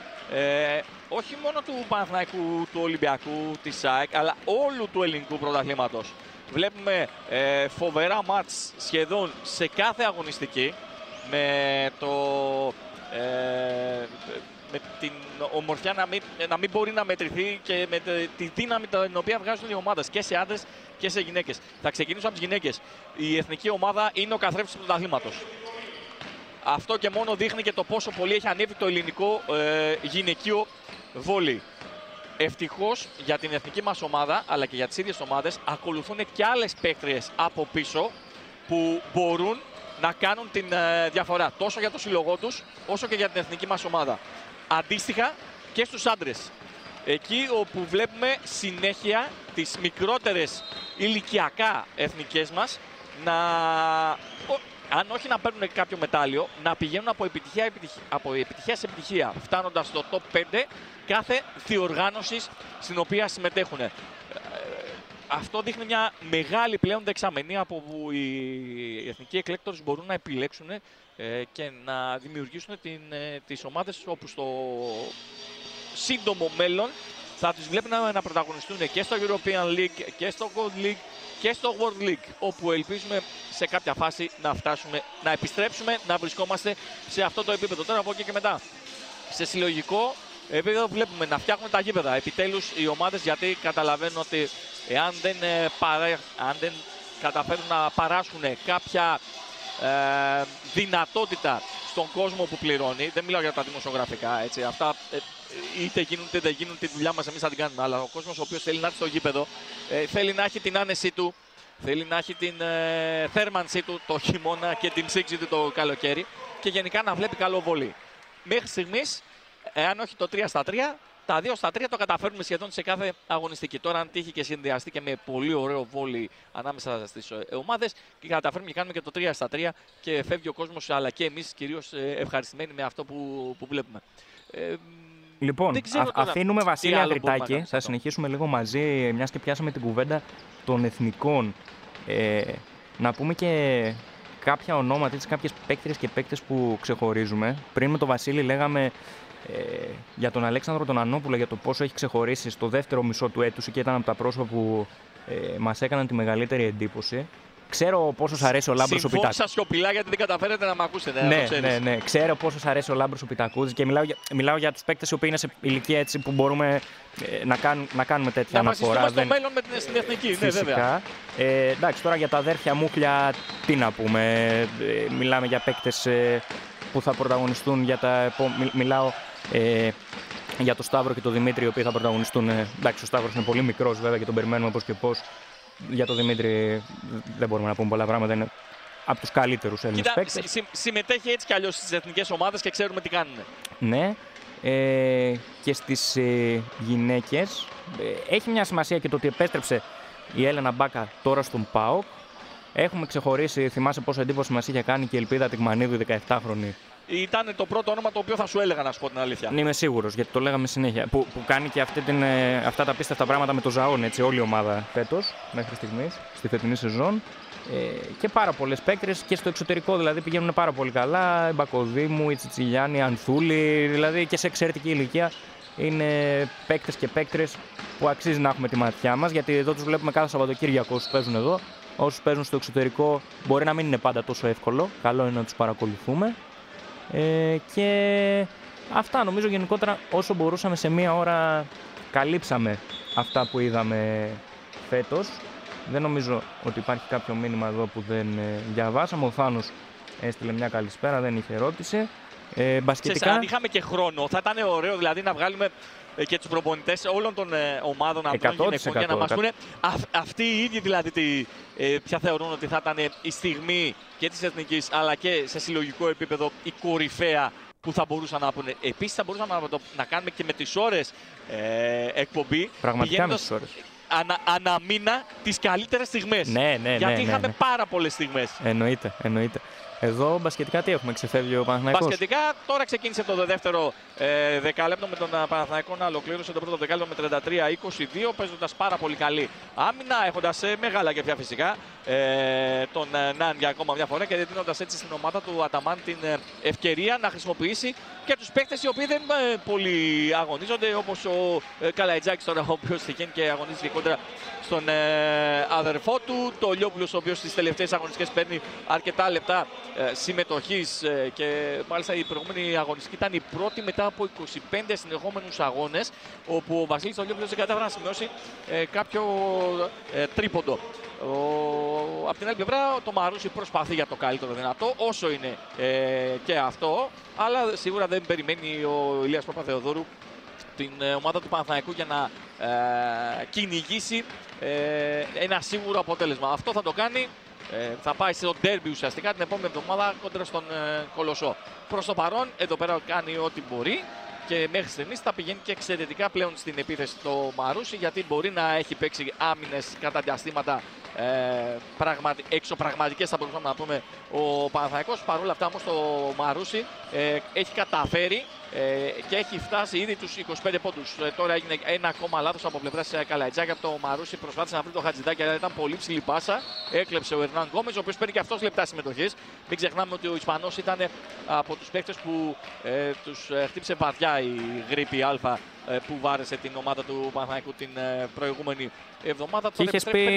Speaker 4: ε, όχι μόνο του Παναθηναϊκού, του Ολυμπιακού, της ΑΕΚ, αλλά όλου του ελληνικού πρωταθλήματος. Βλέπουμε ε, φοβερά μάτς σχεδόν σε κάθε αγωνιστική. Με, το, ε, με την ομορφιά να μην, να μην μπορεί να μετρηθεί και με τη δύναμη την οποία βγάζουν οι ομάδες και σε άντρες και σε γυναίκες. Θα ξεκινήσω από τις γυναίκες. Η εθνική ομάδα είναι ο καθρέφτης του πρωταθλήματος. αυτό και μόνο δείχνει και το πόσο πολύ έχει ανέβει το ελληνικό ε, γυναικείο βόλεϊ. Ευτυχώς για την εθνική μας ομάδα, αλλά και για τις ίδιες ομάδες, ακολουθούν και άλλες παίκτριες από πίσω που μπορούν να κάνουν την ε, διαφορά τόσο για το σύλλογό τους, όσο και για την εθνική μας ομάδα. Αντίστοιχα και στους άντρες. Εκεί όπου βλέπουμε συνέχεια τις μικρότερες ηλικιακά εθνικές μας να, αν όχι να παίρνουν κάποιο μετάλλιο, να πηγαίνουν από επιτυχία, επιτυχία, από επιτυχία σε επιτυχία, φτάνοντας στο top πέντε κάθε διοργάνωσης στην οποία συμμετέχουν. Ε, αυτό δείχνει μια μεγάλη πλέον δεξαμενή από που οι εθνικοί εκλέκτορες μπορούν να επιλέξουν ε, και να δημιουργήσουν την, ε, τις ομάδες όπου στο σύντομο μέλλον θα τις βλέπουν να, να πρωταγωνιστούν και στο European League και στο Gold League και στο World League, όπου ελπίζουμε σε κάποια φάση να φτάσουμε, να επιστρέψουμε, να βρισκόμαστε σε αυτό το επίπεδο. Τώρα από εκεί και μετά, σε συλλογικό επίπεδο βλέπουμε να φτιάχνουν τα γήπεδα. Επιτέλους οι ομάδες, γιατί καταλαβαίνουν ότι εάν δεν, ε, παρά, αν δεν καταφέρουν να παράσχουν κάποια ε, δυνατότητα στον κόσμο που πληρώνει, δεν μιλάω για τα δημοσιογραφικά, έτσι, αυτά ε, είτε γίνουν είτε δεν γίνουν, τη δουλειά μας εμείς θα την κάνουμε, αλλά ο κόσμος ο οποίος θέλει να έρθει στο γήπεδο, ε, θέλει να έχει την άνεσή του, θέλει να έχει την ε, θέρμανσή του το χειμώνα και την ψήξη του το καλοκαίρι και γενικά να βλέπει καλό βολί. Μέχρι στιγμής, εάν όχι το τρία στα τρία, τα δύο στα τρία το καταφέρνουμε σχεδόν σε κάθε αγωνιστική. Τώρα, αν τύχει και συνδυαστεί και με πολύ ωραίο βόλι ανάμεσα στις ομάδες, και καταφέρνουμε και κάνουμε και το τρία στα τρία και φεύγει ο κόσμος, αλλά και εμείς κυρίως ευχαριστημένοι με αυτό που, που βλέπουμε. Ε,
Speaker 3: Λοιπόν, α, αφήνουμε Βασίλη Αγριτάκη, θα συνεχίσουμε λίγο μαζί, μιας και πιάσαμε την κουβέντα των εθνικών. Ε, να πούμε και κάποια ονόματα, κάποιες παίκτριες και παίκτες που ξεχωρίζουμε. Πριν με τον Βασίλη λέγαμε ε, για τον Αλέξανδρο τον Ανόπουλο, για το πόσο έχει ξεχωρίσει στο δεύτερο μισό του έτους και ήταν από τα πρόσωπα που ε, μας έκαναν τη μεγαλύτερη εντύπωση. Ξέρω πόσο σ' αρέσει ο Λάμπρος ο Πιτακούδης.
Speaker 4: Συμφώνησα σιωπηλά γιατί δεν καταφέρετε να μ' ακούσετε.
Speaker 3: Ναι, ναι, ναι, ναι. Ξέρω πόσο σ' αρέσει ο Λάμπρος ο Πιτακούδης και μιλάω για, μιλάω για τους παίκτες οι οποίοι είναι σε ηλικία έτσι που μπορούμε ε, να, κάνουν, να κάνουμε τέτοια
Speaker 4: να
Speaker 3: αναφορά.
Speaker 4: Να στο μέλλον με την εθνική, ναι, βέβαια.
Speaker 3: Ε, εντάξει, τώρα για τα αδέρφια Μούχλια τι να πούμε. Ε, μιλάμε για παίκτες ε, που θα πρωταγωνιστούν για τα επόμενα. Μιλάω ε, για τον Σταύρο και τον Δημήτρη, οι οποίοι θα πρωταγωνιστούν. Ε, εντάξει, ο Σταύρος είναι πολύ μικρός βέβαια και τον περιμένουμε πώς και πώς. Για τον Δημήτρη δεν μπορούμε να πούμε πολλά πράγματα, είναι από τους καλύτερους Έλληνες παίκτες.
Speaker 4: Συ, συμμετέχει έτσι κι αλλιώς στις εθνικές ομάδες και ξέρουμε τι κάνουν.
Speaker 3: Ναι, ε, και στις ε, γυναίκες ε, έχει μια σημασία και το ότι επέστρεψε η Έλενα Μπάκα τώρα στον ΠΑΟΚ. Έχουμε ξεχωρίσει, θυμάσαι πόσο εντύπωση μας είχε κάνει και η Ελπίδα Τικμανίδου, δεκαεπτάχρονη.
Speaker 4: Ήταν το πρώτο όνομα το οποίο θα σου έλεγα, να σου πω την αλήθεια.
Speaker 3: Είμαι σίγουρος, γιατί το λέγαμε συνέχεια. Που, που κάνει και αυτή την, ε, αυτά τα απίστευτα πράγματα με το Ζαόν, έτσι, όλη η ομάδα φέτος, μέχρι στιγμής, στη φετινή σεζόν. Ε, και πάρα πολλές παίκτρες και στο εξωτερικό, δηλαδή πηγαίνουν πάρα πολύ καλά. Η Μπακοδήμου, η Τσιτσιλιάνη, η Ανθούλη, δηλαδή και σε εξαιρετική ηλικία. Είναι παίκτες και παίκτρες που αξίζει να έχουμε τη ματιά μας, γιατί εδώ τους βλέπουμε κάθε Σαββατοκύριακο όσους παίζουν εδώ. Όσους παίζουν στο εξωτερικό μπορεί να μην είναι πάντα τόσο εύκολο. Καλό είναι να τους παρακολουθούμε. Ε, και αυτά νομίζω γενικότερα όσο μπορούσαμε σε μία ώρα καλύψαμε αυτά που είδαμε φέτος. Δεν νομίζω ότι υπάρχει κάποιο μήνυμα εδώ που δεν ε, διαβάσαμε. Ο Θάνος έστειλε μια καλησπέρα, δεν είχε ερώτηση. Ε, μπασκετικά...
Speaker 4: Αν είχαμε και χρόνο θα ήταν ωραίο δηλαδή να βγάλουμε και τους προπονητές όλων των ε, ομάδων αυτών γυναικών για να μας πούνε αυτοί οι ίδιοι δηλαδή τι, ε, ποια θεωρούν ότι θα ήταν η στιγμή και της εθνικής αλλά και σε συλλογικό επίπεδο η κορυφαία που θα μπορούσαν να πούνε. Επίσης θα μπορούσαμε να, το, να κάνουμε και με τις ώρες ε, εκπομπή.
Speaker 3: Πραγματικά με τις ώρες.
Speaker 4: Ανα, ανα μήνα τις καλύτερες στιγμές.
Speaker 3: Ναι, ναι,
Speaker 4: γιατί
Speaker 3: ναι,
Speaker 4: είχαμε
Speaker 3: ναι, ναι.
Speaker 4: πάρα πολλές στιγμές.
Speaker 3: Εννοείται, εννοείται. Εδώ μπασκετικά τι έχουμε, ξεφεύγει ο Παναθηναϊκός.
Speaker 4: Μπασκετικά τώρα ξεκίνησε το δεύτερο ε, δεκάλεπτο με τον Παναθηναϊκό να ολοκλήρωσε το πρώτο δεκάλεπτο με τριάντα τρία είκοσι δύο, παίζοντας πάρα πολύ καλή άμυνα, έχοντας ε, μεγάλα κεφιά φυσικά ε, τον ε, Ναν για ακόμα μια φορά και δίνοντας έτσι στην ομάδα του Αταμάν την ε, ευκαιρία να χρησιμοποιήσει και τους παίκτες οι οποίοι δεν ε, πολύ αγωνίζονται, όπως ο ε, Καλαϊτζάκης τώρα, ο οποίος τυχαίνει και αγωνίζεται κόντρα στον ε, αδερφό του. Το Λιόπουλος, ο οποίος στις τελευταίες αγωνιστικές παίρνει αρκετά λεπτά ε, συμμετοχής ε, και μάλιστα η προηγούμενη αγωνιστική ήταν η πρώτη μετά από είκοσι πέντε συνεχόμενους αγώνες, όπου ο Βασίλης ο Λιόπουλος δεν κατάφερε να σημειώσει ε, κάποιο ε, τρίποντο. Ο, απ' την άλλη πλευρά το Μαρούσι προσπαθεί για το καλύτερο δυνατό, όσο είναι ε, και αυτό, αλλά σίγουρα δεν περιμένει ο Ηλίας Παπαθεοδόρου την ε, ομάδα του Παναθηναϊκού για να ε, κυνηγήσει ε, ένα σίγουρο αποτέλεσμα. Αυτό θα το κάνει, ε, θα πάει στο ντέρμπι ουσιαστικά την επόμενη εβδομάδα κόντρα στον ε, Κολοσσό. Προς το παρόν εδώ πέρα κάνει ό,τι μπορεί και μέχρι στιγμής θα πηγαίνει και εξαιρετικά πλέον στην επίθεση το Μαρούσι, γιατί μπορεί να έχει παίξει άμυνες κατά διαστήματα ε, πραγματι... εξωπραγματικές, θα μπορούσαμε να πούμε, ο Παναθηναϊκός. Παρ' όλα αυτά όμως το Μαρούσι ε, έχει καταφέρει ε, και έχει φτάσει ήδη τους είκοσι πέντε πόντους. Ε, τώρα έγινε ένα ακόμα λάθος από πλευράς Καλαϊτζάκη από το Μαρούσι. Προσπάθησε να βρει το Χατζηδάκη, αλλά ήταν πολύ ψηλή πάσα. Έκλεψε ο Ερνάν Γκόμες, ο οποίος παίρνει και αυτός λεπτά συμμετοχής. Μην ξεχνάμε ότι ο Ισπανός ήταν από τους παίκτες που ε, τους ε, χτύπησε βαθιά η γρήπη Α ε, που βάρεσε την ομάδα του Παναθηναϊκού την ε, προηγούμενη εβδομάδα.
Speaker 3: Και είχες πει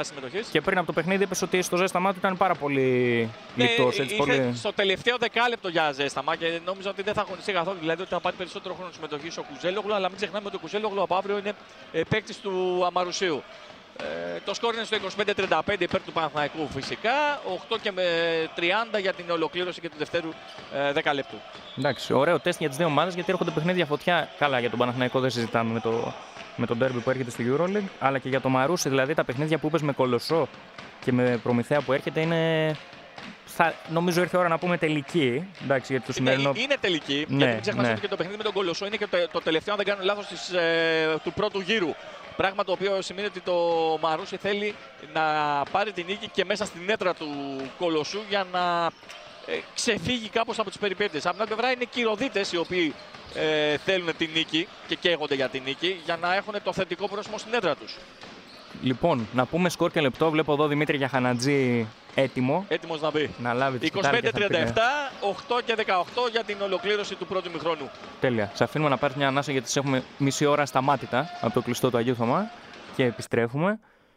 Speaker 3: και πριν από το παιχνίδι, είπες ότι στο ζέσταμά του ήταν πάρα πολύ λιτός.
Speaker 4: Ναι, είχε
Speaker 3: πολύ...
Speaker 4: στο τελευταίο δεκάλεπτο για ζέσταμα και νόμιζα ότι δεν θα αγωνιστεί καθόλου. Δηλαδή ότι θα πάρει περισσότερο χρόνο συμμετοχής ο Κουζέλογλου, αλλά μην ξεχνάμε ότι ο Κουζέλογλου από αύριο είναι ε, παίκτης του Αμαρουσίου. Ε, το σκόρ είναι στο είκοσι πέντε τριάντα πέντε υπέρ του Παναθηναϊκού φυσικά. οκτώ και τριάντα για την ολοκλήρωση και του δευτέρου ε, δεκαλέπτου.
Speaker 3: Εντάξει, ωραίο τεστ για τις δύο ομάδες, γιατί έρχονται παιχνίδια φωτιά. Καλά, για τον Παναθηναϊκό δεν συζητάμε με το, με τον ντέρμπι που έρχεται στη EuroLeague, αλλά και για το Μαρούσι, δηλαδή τα παιχνίδια που είπες με Κολοσσό και με Προμηθέα που έρχεται είναι. Θα, νομίζω ήρθε η ώρα να πούμε τελική. Εντάξει, για το σημερινό...
Speaker 4: είναι, είναι τελική.
Speaker 3: Ναι,
Speaker 4: γιατί μην ξεχνάς
Speaker 3: ναι.
Speaker 4: ότι και το παιχνίδι με τον Κολοσσό είναι και το, το τελευταίο, αν δεν κάνω λάθος, της, ε, του πρώτου γύρου. Πράγμα το οποίο σημαίνει ότι το Μαρούσι θέλει να πάρει την νίκη και μέσα στην έδρα του Κολοσσού για να ε, ξεφύγει κάπως από τις περιπέτειες. Από την άλλη πλευρά είναι κυρωδίτες οι οποίοι ε, θέλουν την νίκη και καίγονται για την νίκη για να έχουν το θετικό πρόσημο στην έδρα τους.
Speaker 3: Λοιπόν, να πούμε σκορ και λεπτό. Βλέπω εδώ Δημήτρη Γιαχανατζή έτοιμο.
Speaker 4: Έτοιμος να μπει.
Speaker 3: Να λάβει τις
Speaker 4: είκοσι πέντε τριάντα επτά, οκτώ και δεκαοκτώ για την ολοκλήρωση του πρώτου ημιχρόνου.
Speaker 3: Τέλεια. Σε αφήνουμε να πάρεις μια ανάσα, γιατί έχουμε μισή ώρα σταμάτητα από το κλειστό του Αγίου Θωμά και επιστρέφουμε.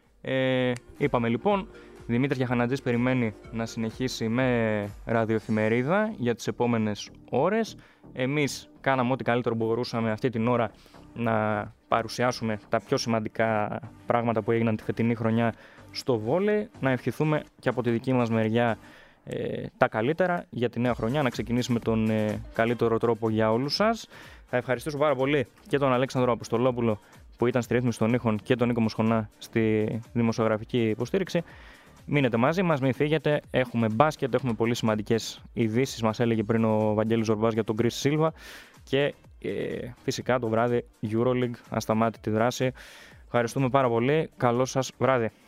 Speaker 3: Ε, είπαμε λοιπόν, Δημήτρης Γιαχανατζής περιμένει να συνεχίσει με ραδιοεφημερίδα για τις επόμενες ώρες. Εμείς κάναμε ό,τι καλύτερο μπορούσαμε αυτή την ώρα να παρουσιάσουμε τα πιο σημαντικά πράγματα που έγιναν τη φετινή χρονιά στο βόλεϊ. Να ευχηθούμε και από τη δική μας μεριά ε, τα καλύτερα για τη νέα χρονιά, να ξεκινήσει με τον ε, καλύτερο τρόπο για όλους σας. Θα ευχαριστήσω πάρα πολύ και τον Αλέξανδρο Αποστολόπουλο που ήταν στη ρύθμιση των ήχων και τον Νίκο Μοσχονά στη δημοσιογραφική υποστήριξη. Μείνετε μαζί μας, μην φύγετε. Έχουμε μπάσκετ, έχουμε πολύ σημαντικές ειδήσεις. Μας έλεγε πριν ο Βαγγέλης Ζορμπάς για τον Κρίς Σίλβα. Και ε, φυσικά το βράδυ EuroLeague, ασταμάτητη δράση. Ευχαριστούμε πάρα πολύ. Καλό σας βράδυ.